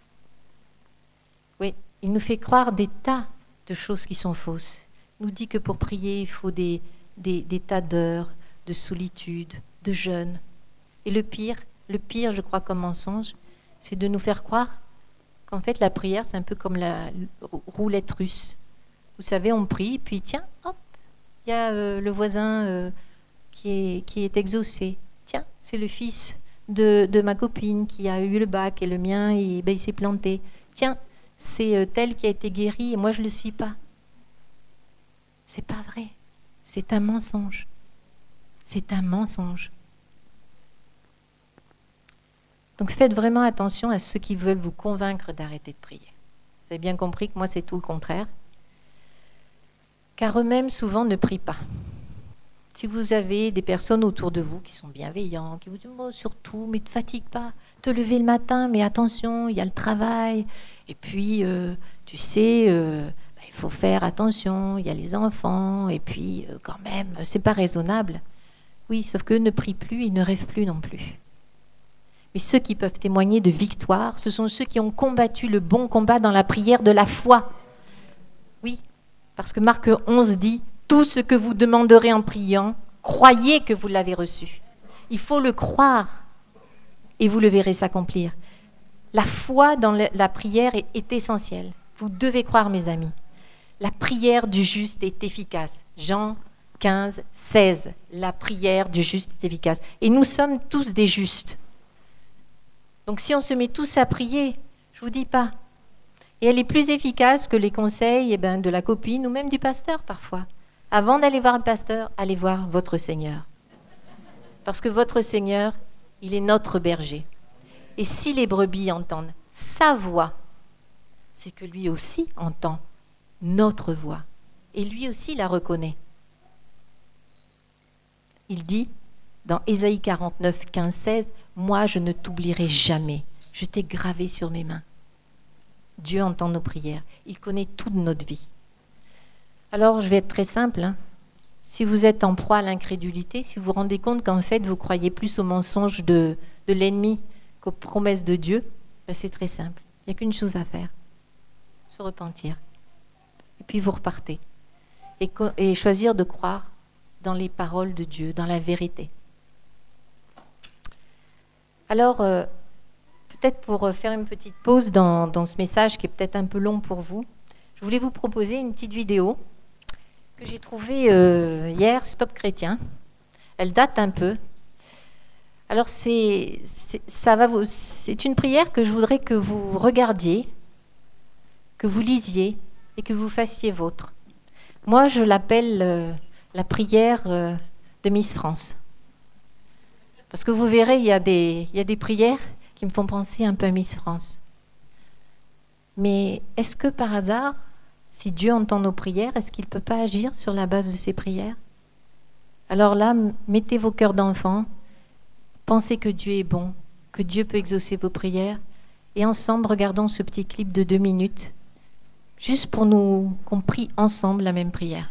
Oui, il nous fait croire des tas de choses qui sont fausses. Il nous dit que pour prier, il faut des tas d'heures, de solitude, de jeûne. Et le pire, je crois, comme mensonge, c'est de nous faire croire qu'en fait, la prière, c'est un peu comme la roulette russe. Vous savez, on prie, puis tiens, hop, il y a le voisin qui est exaucé. Tiens, c'est le fils de ma copine qui a eu le bac et le mien, il s'est planté. Tiens, c'est tel qui a été guéri et moi, je ne le suis pas. C'est pas vrai. C'est un mensonge. C'est un mensonge. Donc faites vraiment attention à ceux qui veulent vous convaincre d'arrêter de prier. Vous avez bien compris que moi, c'est tout le contraire. Car eux-mêmes, souvent, ne prient pas. Si vous avez des personnes autour de vous qui sont bienveillants, qui vous disent oh, surtout, mais ne te fatigue pas, te lever le matin, mais attention, il y a le travail. Et puis, tu sais, il faut faire attention, il y a les enfants, et puis quand même, c'est pas raisonnable. Oui, sauf qu'eux ne prient plus, ils ne rêvent plus non plus. Mais ceux qui peuvent témoigner de victoire, ce sont ceux qui ont combattu le bon combat dans la prière de la foi. Oui, parce que Marc 11 dit « Tout ce que vous demanderez en priant, croyez que vous l'avez reçu. » Il faut le croire et vous le verrez s'accomplir. La foi dans la prière est essentielle. Vous devez croire, mes amis. La prière du juste est efficace. Jean 15, 16. La prière du juste est efficace. Et nous sommes tous des justes. Donc si on se met tous à prier, je ne vous dis pas. Et elle est plus efficace que les conseils de la copine ou même du pasteur parfois. Avant d'aller voir un pasteur, allez voir votre Seigneur. Parce que votre Seigneur, il est notre berger. Et si les brebis entendent sa voix, c'est que lui aussi entend notre voix. Et lui aussi la reconnaît. Il dit dans Ésaïe 49, 15, 16, « Moi, je ne t'oublierai jamais. Je t'ai gravé sur mes mains. » Dieu entend nos prières. Il connaît toute notre vie. Alors, je vais être très simple. Si vous êtes en proie à l'incrédulité, si vous vous rendez compte qu'en fait, vous croyez plus aux mensonges de l'ennemi qu'aux promesses de Dieu, c'est très simple. Il n'y a qu'une chose à faire. Se repentir. Et puis vous repartez. Et choisir de croire dans les paroles de Dieu, dans la vérité. Alors, peut-être pour faire une petite pause dans ce message qui est peut-être un peu long pour vous, je voulais vous proposer une petite vidéo que j'ai trouvée hier, Stop Chrétien. Elle date un peu. Alors, c'est une prière que je voudrais que vous regardiez, que vous lisiez et que vous fassiez vôtre. Moi, je l'appelle la prière de Miss France. Parce que vous verrez, il y a des prières qui me font penser un peu à Miss France. Mais est-ce que par hasard, si Dieu entend nos prières, est-ce qu'il ne peut pas agir sur la base de ces prières? Alors là, mettez vos cœurs d'enfant, pensez que Dieu est bon, que Dieu peut exaucer vos prières, et ensemble, regardons ce petit clip de 2 minutes, juste pour qu'on prie ensemble la même prière.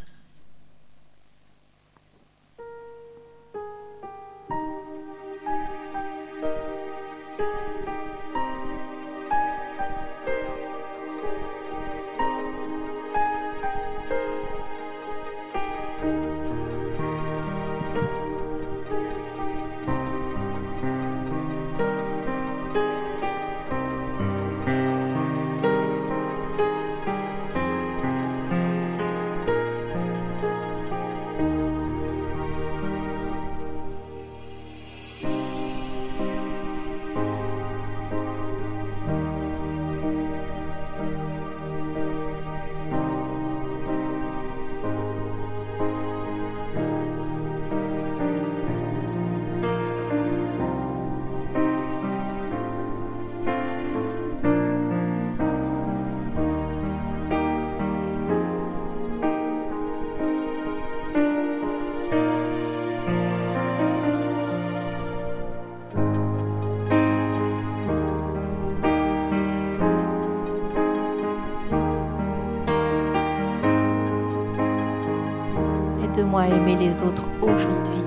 Aide-moi à aimer les autres aujourd'hui.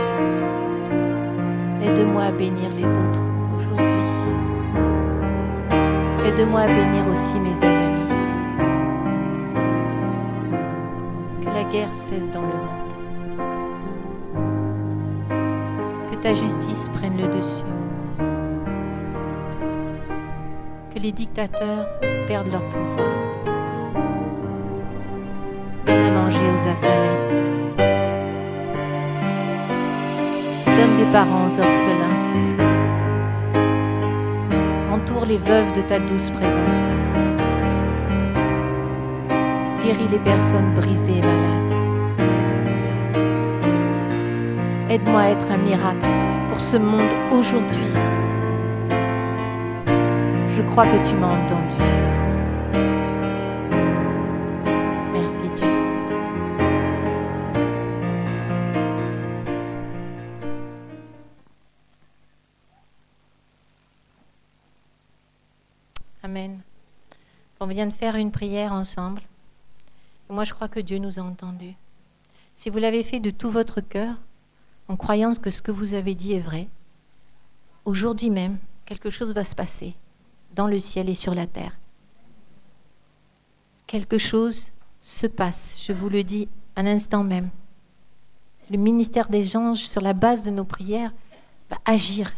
Aide-moi à bénir les autres aujourd'hui. Aide-moi à bénir aussi mes ennemis. Que la guerre cesse dans le monde. Que ta justice prenne le dessus. Que les dictateurs perdent leur pouvoir. Donne à manger aux affamés. Donne des parents aux orphelins. Entoure les veuves de ta douce présence. Guéris les personnes brisées et malades. Aide-moi à être un miracle pour ce monde aujourd'hui. Je crois que tu m'as entendu. Merci Dieu. Amen. On vient de faire une prière ensemble. Moi, je crois que Dieu nous a entendus. Si vous l'avez fait de tout votre cœur, en croyant que ce que vous avez dit est vrai, aujourd'hui même, quelque chose va se passer dans le ciel et sur la terre. Quelque chose se passe, je vous le dis à l'instant même. Le ministère des anges, sur la base de nos prières, va agir.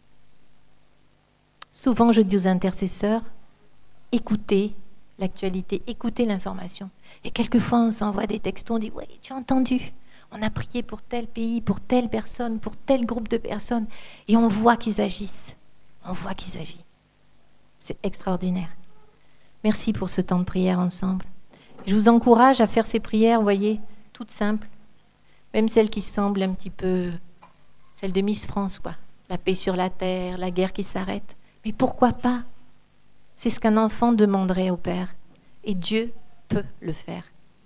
Souvent, je dis aux intercesseurs, écoutez l'actualité, écoutez l'information. Et quelquefois, on s'envoie des textos, on dit « Oui, tu as entendu, on a prié pour tel pays, pour telle personne, pour tel groupe de personnes. » Et on voit qu'ils agissent. On voit qu'ils agissent. C'est extraordinaire. Merci pour ce temps de prière ensemble. Je vous encourage à faire ces prières, vous voyez, toutes simples. Même celles qui semblent un petit peu... Celle de Miss France, quoi. La paix sur la terre, la guerre qui s'arrête. Mais pourquoi pas? C'est ce qu'un enfant demanderait au Père. Et Dieu peut le faire.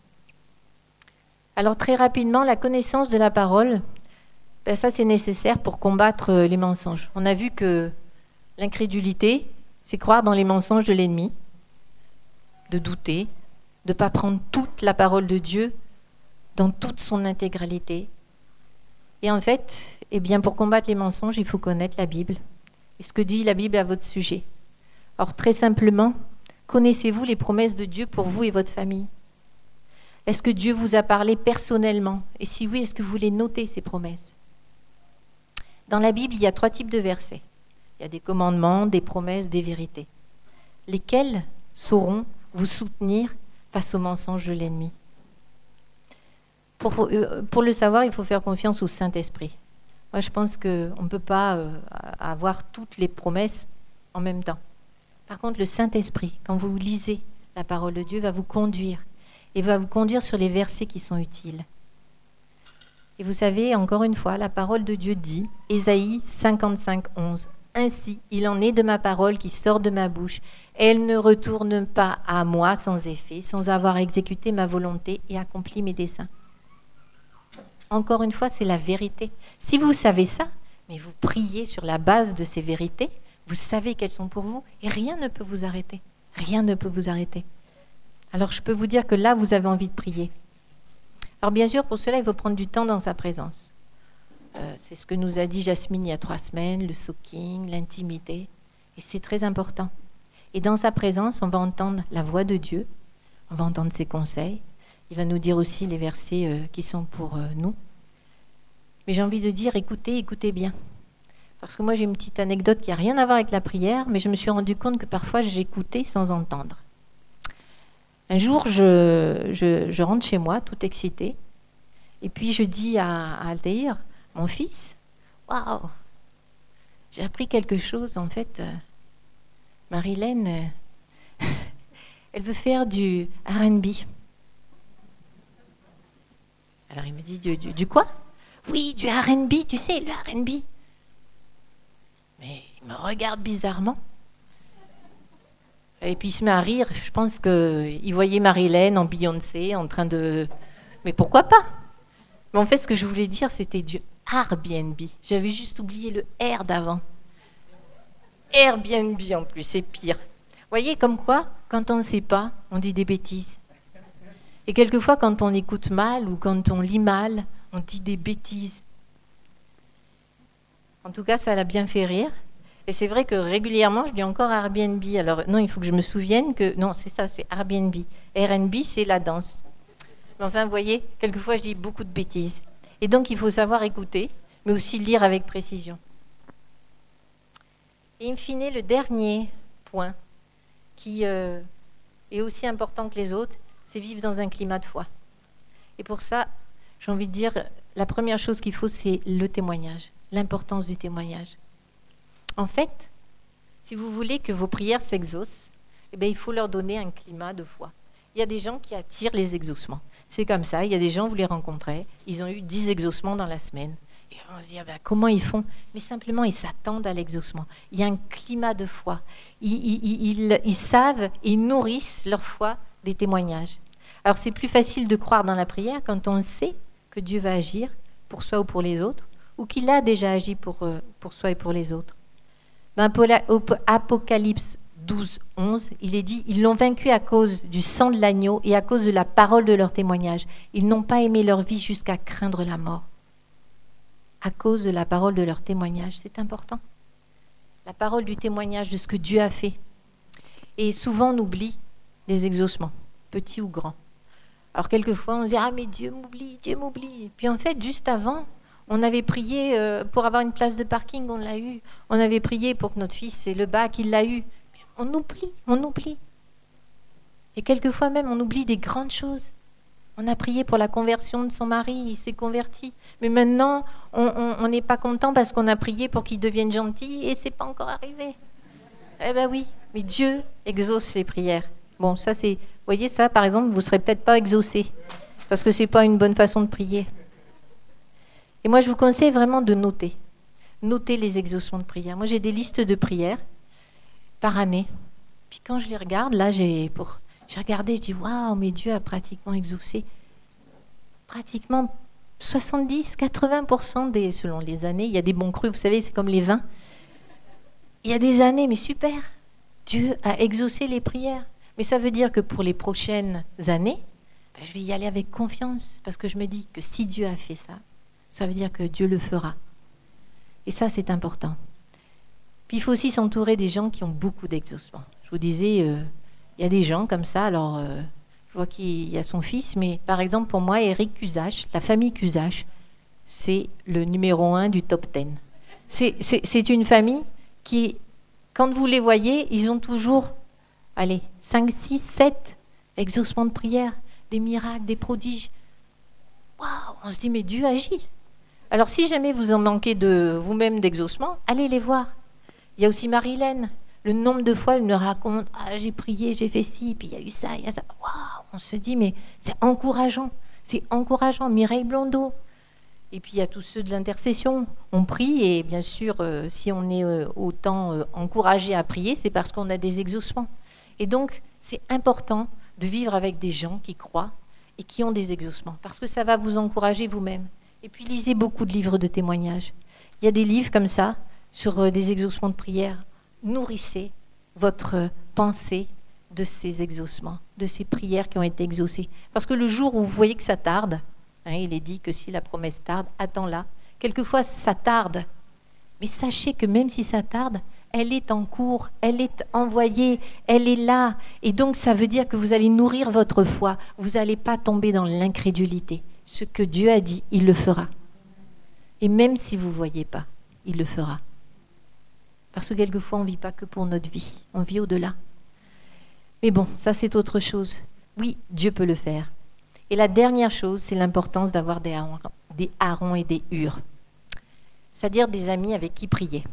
Alors très rapidement, la connaissance de la parole, ça c'est nécessaire pour combattre les mensonges. On a vu que l'incrédulité, c'est croire dans les mensonges de l'ennemi, de douter, de ne pas prendre toute la parole de Dieu dans toute son intégralité. Et en fait, eh bien, pour combattre les mensonges, il faut connaître la Bible. Et ce que dit la Bible à votre sujet. Alors très simplement, connaissez-vous les promesses de Dieu pour vous et votre famille? Est-ce que Dieu vous a parlé personnellement? Et si oui, est-ce que vous les notez, ces promesses? Dans la Bible, il y a 3 types de versets. Il y a des commandements, des promesses, des vérités. Lesquels sauront vous soutenir face aux mensonges de l'ennemi? Pour le savoir, il faut faire confiance au Saint-Esprit. Moi, je pense qu'on ne peut pas avoir toutes les promesses en même temps. Par contre, le Saint-Esprit, quand vous lisez la parole de Dieu, va vous conduire. Et va vous conduire sur les versets qui sont utiles. Et vous savez, encore une fois, la parole de Dieu dit, Ésaïe 55, 11, « Ainsi, il en est de ma parole qui sort de ma bouche. Elle ne retourne pas à moi sans effet, sans avoir exécuté ma volonté et accompli mes desseins. » Encore une fois, c'est la vérité. Si vous savez ça, mais vous priez sur la base de ces vérités, vous savez qu'elles sont pour vous et rien ne peut vous arrêter. Rien ne peut vous arrêter. Alors, je peux vous dire que là, vous avez envie de prier. Alors, bien sûr, pour cela, il faut prendre du temps dans sa présence. C'est ce que nous a dit Jasmine il y a 3 semaines, le soaking, l'intimité. Et c'est très important. Et dans sa présence, on va entendre la voix de Dieu. On va entendre ses conseils. Il va nous dire aussi les versets qui sont pour nous. Mais j'ai envie de dire, écoutez bien. Parce que moi, j'ai une petite anecdote qui n'a rien à voir avec la prière, mais je me suis rendu compte que parfois, j'écoutais sans entendre. Un jour, je rentre chez moi, tout excitée, et puis je dis à Altaïr, mon fils, « Waouh, j'ai appris quelque chose, en fait. Marilène, elle veut faire du R&B. » Alors il me dit, du quoi? Oui, du R&B, tu sais, le R&B. Mais il me regarde bizarrement. Et puis il se met à rire. Je pense qu'il voyait Marilène en Beyoncé en train de... Mais pourquoi pas? Mais en fait, ce que je voulais dire, c'était du Airbnb. J'avais juste oublié le R d'avant. Airbnb en plus, c'est pire. Vous voyez, comme quoi, quand on ne sait pas, on dit des bêtises. Et quelquefois, quand on écoute mal ou quand on lit mal, on dit des bêtises. En tout cas, ça l'a bien fait rire. Et c'est vrai que régulièrement, je dis encore Airbnb. Alors non, il faut que je me souvienne que... Non, c'est ça, c'est Airbnb. RNB, c'est la danse. Mais enfin, vous voyez, quelquefois, je dis beaucoup de bêtises. Et donc, il faut savoir écouter, mais aussi lire avec précision. Et in fine, le dernier point, qui est aussi important que les autres, c'est vivre dans un climat de foi. Et pour ça, j'ai envie de dire, la première chose qu'il faut, c'est le témoignage, l'importance du témoignage. En fait, si vous voulez que vos prières s'exaucent, eh bien, il faut leur donner un climat de foi. Il y a des gens qui attirent les exaucements. C'est comme ça, il y a des gens, vous les rencontrez, ils ont eu 10 exaucements dans la semaine. Et on se dit, ah ben, comment ils font? Mais simplement, ils s'attendent à l'exaucement. Il y a un climat de foi. Ils savent, ils nourrissent leur foi des témoignages. Alors, c'est plus facile de croire dans la prière quand on sait que Dieu va agir pour soi ou pour les autres, ou qu'il a déjà agi pour soi et pour les autres. Dans Apocalypse 12, 11, il est dit « Ils l'ont vaincu à cause du sang de l'agneau et à cause de la parole de leur témoignage. Ils n'ont pas aimé leur vie jusqu'à craindre la mort. » À cause de la parole de leur témoignage, c'est important. La parole du témoignage de ce que Dieu a fait. Et souvent, on oublie les exaucements, petits ou grands. Alors, quelquefois, on se dit « Ah, mais Dieu m'oublie, Dieu m'oublie. » Puis en fait, juste avant, on avait prié pour avoir une place de parking, on l'a eu. On avait prié pour que notre fils ait le bac, il l'a eu. On oublie. Et quelquefois même, on oublie des grandes choses. On a prié pour la conversion de son mari, il s'est converti. Mais maintenant, on n'est pas content parce qu'on a prié pour qu'il devienne gentil et c'est pas encore arrivé. Eh bien oui, mais Dieu exauce les prières. Bon, ça c'est... Vous voyez ça, par exemple, vous ne serez peut-être pas exaucé parce que ce n'est pas une bonne façon de prier. Et moi, je vous conseille vraiment de noter. Noter les exaucements de prière. Moi, j'ai des listes de prières par année. Puis quand je les regarde, là, j'ai regardé, je dis, waouh, mais Dieu a pratiquement exaucé. Pratiquement 70-80% selon les années. Il y a des bons crus, vous savez, c'est comme les vins. Il y a des années, mais super. Dieu a exaucé les prières. Mais ça veut dire que pour les prochaines années, je vais y aller avec confiance. Parce que je me dis que si Dieu a fait ça, ça veut dire que Dieu le fera. Et ça, c'est important. Puis il faut aussi s'entourer des gens qui ont beaucoup d'exaucements. Je vous disais, il y a des gens comme ça. Alors, je vois qu'il y a son fils, mais par exemple, pour moi, Éric Cusache, la famille Cusache, c'est le numéro 1 du top 10. C'est une famille qui, quand vous les voyez, ils ont toujours, 5, 6, 7 exaucements de prière, des miracles, des prodiges. Waouh, on se dit, mais Dieu agit. Alors, si jamais vous en manquez de vous-même d'exaucement, allez les voir. Il y a aussi Marie-Hélène. Le nombre de fois, elle me raconte, j'ai prié, j'ai fait ci, puis il y a eu ça, il y a ça. Waouh, on se dit, mais c'est encourageant. C'est encourageant. Mireille Blondeau. Et puis, il y a tous ceux de l'intercession. On prie, et bien sûr, si on est autant encouragé à prier, c'est parce qu'on a des exaucements. Et donc, c'est important de vivre avec des gens qui croient et qui ont des exaucements, parce que ça va vous encourager vous-même. Et puis, lisez beaucoup de livres de témoignages. Il y a des livres comme ça, sur des exaucements de prière. Nourrissez votre pensée de ces exaucements, de ces prières qui ont été exaucées. Parce que le jour où vous voyez que ça tarde, il est dit que si la promesse tarde, attends-la. Quelquefois, ça tarde. Mais sachez que même si ça tarde, elle est en cours, elle est envoyée, elle est là. Et donc, ça veut dire que vous allez nourrir votre foi. Vous n'allez pas tomber dans l'incrédulité. Ce que Dieu a dit, il le fera. Et même si vous ne voyez pas, il le fera. Parce que quelquefois, on ne vit pas que pour notre vie. On vit au-delà. Mais bon, ça, c'est autre chose. Oui, Dieu peut le faire. Et la dernière chose, c'est l'importance d'avoir des Aaron et des Hur. C'est-à-dire des amis avec qui prier.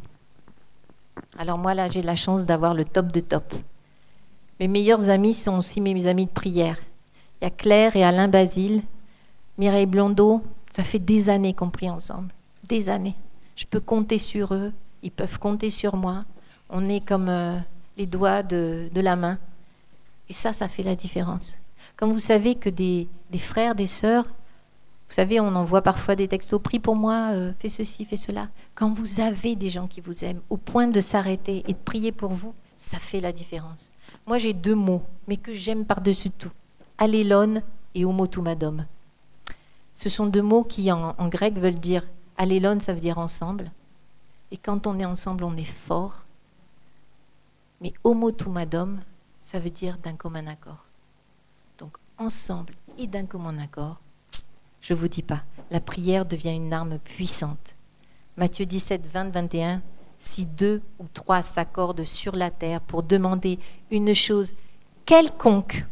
Alors moi, là, j'ai la chance d'avoir le top de top. Mes meilleurs amis sont aussi mes amis de prière. Il y a Claire et Alain Basile, Mireille Blondeau. Ça fait des années qu'on prie ensemble. Des années. Je peux compter sur eux. Ils peuvent compter sur moi. On est comme les doigts de la main. Et ça fait la différence. Comme vous savez que des frères, des sœurs, vous savez, on envoie parfois des textos, prie pour moi, fais ceci, fais cela. Quand vous avez des gens qui vous aiment, au point de s'arrêter et de prier pour vous, ça fait la différence. Moi, j'ai 2 mots, mais que j'aime par-dessus tout. Allélone et homotumadom. Ce sont deux mots qui en grec veulent dire allélon, ça veut dire ensemble. Et quand on est ensemble, on est fort. Mais homotumadom, ça veut dire d'un commun accord. Donc ensemble et d'un commun accord, je ne vous dis pas, la prière devient une arme puissante. Matthieu 17, 20, 21, si 2 ou 3 s'accordent sur la terre pour demander une chose quelconque,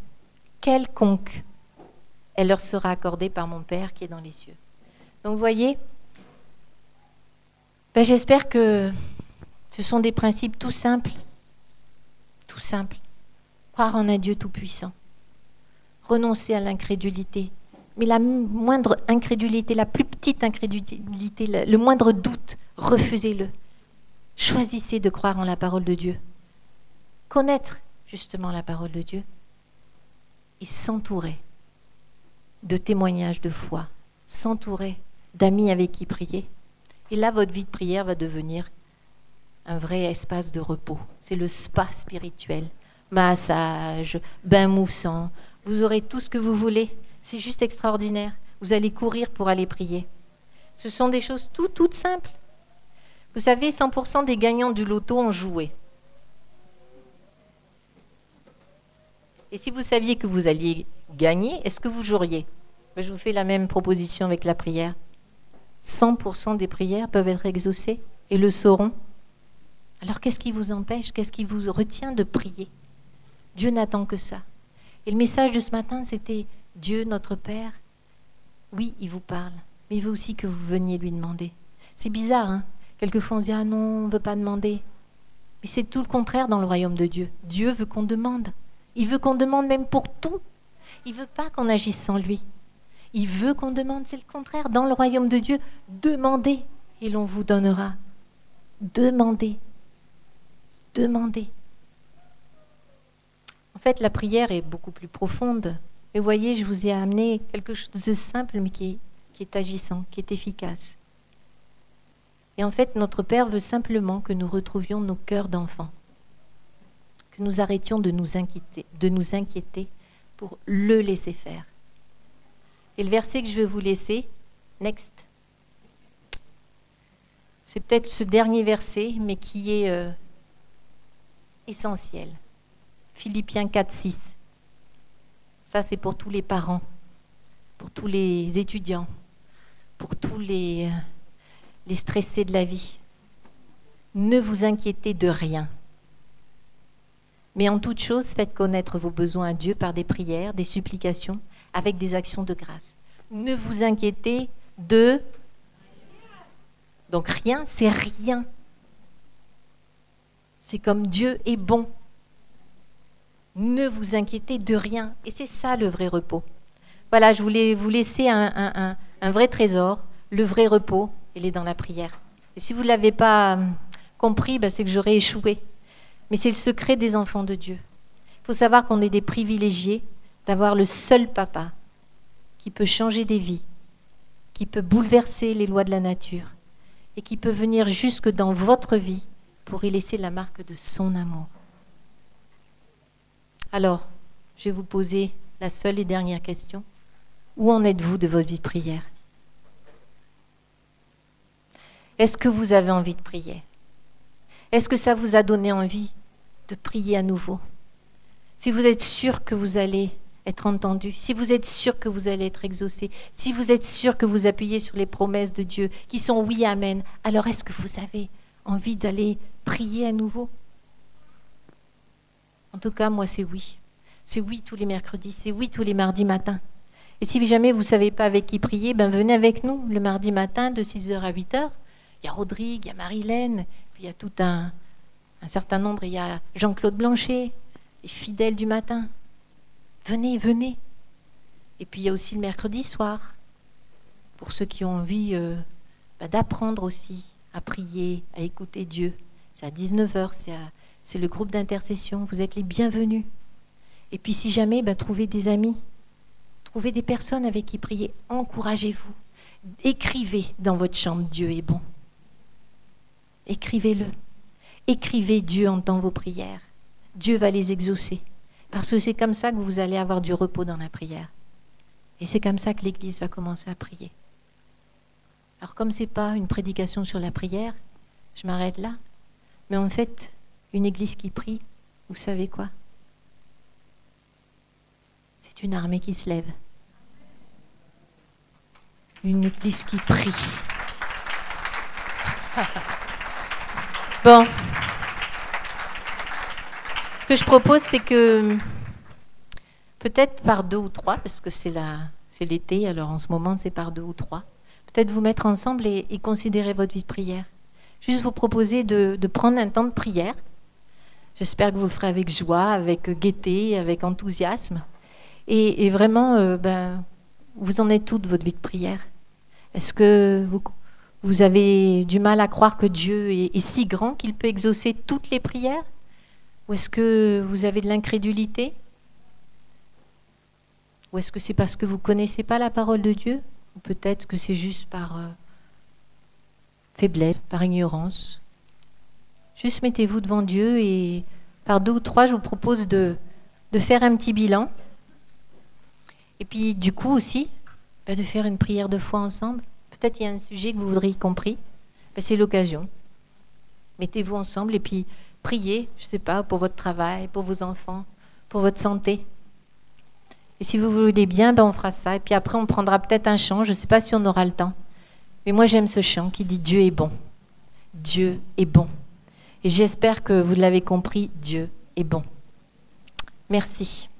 elle leur sera accordée par mon Père qui est dans les cieux. Donc vous voyez, j'espère que ce sont des principes tout simples. Croire en un Dieu tout-puissant. Renoncer à l'incrédulité. Mais la moindre incrédulité, la plus petite incrédulité, le moindre doute, refusez-le. Choisissez de croire en la parole de Dieu. Connaître justement la parole de Dieu et s'entourer de témoignages de foi, s'entourer d'amis avec qui prier. Et là, votre vie de prière va devenir un vrai espace de repos. C'est le spa spirituel. Massage, bain moussant. Vous aurez tout ce que vous voulez. C'est juste extraordinaire. Vous allez courir pour aller prier. Ce sont des choses toutes simples. Vous savez, 100% des gagnants du loto ont joué. Et si vous saviez que vous alliez gagner, est-ce que vous joueriez ? Je vous fais la même proposition avec la prière. 100% des prières peuvent être exaucées et le seront. Alors qu'est-ce qui vous empêche ? Qu'est-ce qui vous retient de prier ? Dieu n'attend que ça. Et le message de ce matin, c'était Dieu, notre Père. Oui, il vous parle, mais il veut aussi que vous veniez lui demander. C'est bizarre, hein ? Quelquefois on se dit « Ah non, on ne veut pas demander ». Mais c'est tout le contraire dans le royaume de Dieu. Dieu veut qu'on demande. Il veut qu'on demande même pour tout. Il ne veut pas qu'on agisse sans lui. Il veut qu'on demande, c'est le contraire. Dans le royaume de Dieu, demandez et l'on vous donnera. Demandez. Demandez. En fait, la prière est beaucoup plus profonde. Et vous voyez, je vous ai amené quelque chose de simple, mais qui est agissant, qui est efficace. Et en fait, notre Père veut simplement que nous retrouvions nos cœurs d'enfants. Que nous arrêtions de nous inquiéter pour le laisser faire. Et le verset que je vais vous laisser, next, c'est peut-être ce dernier verset, mais qui est essentiel. Philippiens 4, 6. Ça, c'est pour tous les parents, pour tous les étudiants, pour tous les stressés de la vie. Ne vous inquiétez de rien. Mais en toute chose, faites connaître vos besoins à Dieu par des prières, des supplications, avec des actions de grâce. Ne vous inquiétez de... Donc rien, c'est rien. C'est comme Dieu est bon. Ne vous inquiétez de rien. Et c'est ça le vrai repos. Voilà, je voulais vous laisser un vrai trésor. Le vrai repos, il est dans la prière. Et si vous ne l'avez pas compris, c'est que j'aurais échoué. Mais c'est le secret des enfants de Dieu. Il faut savoir qu'on est des privilégiés d'avoir le seul papa qui peut changer des vies, qui peut bouleverser les lois de la nature et qui peut venir jusque dans votre vie pour y laisser la marque de son amour. Alors, je vais vous poser la seule et dernière question. Où en êtes-vous de votre vie de prière ? Est-ce que vous avez envie de prier ? Est-ce que ça vous a donné envie de prier à nouveau ? Si vous êtes sûr que vous allez être entendu, si vous êtes sûr que vous allez être exaucé, si vous êtes sûr que vous appuyez sur les promesses de Dieu qui sont oui, amen, alors est-ce que vous avez envie d'aller prier à nouveau ? En tout cas, moi, c'est oui. C'est oui tous les mercredis, c'est oui tous les mardis matins. Et si jamais vous ne savez pas avec qui prier, venez avec nous le mardi matin de 6h à 8h. Il y a Rodrigue, il y a Marilène, puis il y a tout un certain nombre, il y a Jean-Claude Blanchet, les fidèles du matin. Venez, venez. Et puis il y a aussi le mercredi soir, pour ceux qui ont envie d'apprendre aussi à prier, à écouter Dieu. C'est à 19h, c'est le groupe d'intercession, vous êtes les bienvenus. Et puis si jamais, trouvez des amis, trouvez des personnes avec qui prier, encouragez-vous. Écrivez dans votre chambre, Dieu est bon. Écrivez-le. Écrivez Dieu entend vos prières. Dieu va les exaucer. Parce que c'est comme ça que vous allez avoir du repos dans la prière. Et c'est comme ça que l'Église va commencer à prier. Alors comme ce n'est pas une prédication sur la prière, je m'arrête là. Mais en fait, une Église qui prie, vous savez quoi? C'est une armée qui se lève. Une Église qui prie. Bon. Ce que je propose, c'est que peut-être par 2 ou 3, parce que c'est l'été, alors en ce moment c'est par 2 ou 3, peut-être vous mettre ensemble et considérer votre vie de prière. Juste vous proposer de prendre un temps de prière. J'espère que vous le ferez avec joie, avec gaieté, avec enthousiasme. Et vraiment, vous en êtes où de votre vie de prière? Est-ce que vous avez du mal à croire que Dieu est si grand qu'il peut exaucer toutes les prières? Ou est-ce que vous avez de l'incrédulité? Ou est-ce que c'est parce que vous ne connaissez pas la parole de Dieu? Ou peut-être que c'est juste par faiblesse, par ignorance? Juste mettez-vous devant Dieu et par 2 ou 3, je vous propose de faire un petit bilan. Et puis du coup aussi, de faire une prière de foi ensemble. Peut-être il y a un sujet que vous voudriez compris. C'est l'occasion. Mettez-vous ensemble et puis priez, je ne sais pas, pour votre travail, pour vos enfants, pour votre santé. Et si vous voulez bien, on fera ça. Et puis après, on prendra peut-être un chant. Je ne sais pas si on aura le temps. Mais moi, j'aime ce chant qui dit « Dieu est bon ». Dieu est bon. Et j'espère que vous l'avez compris, Dieu est bon. Merci.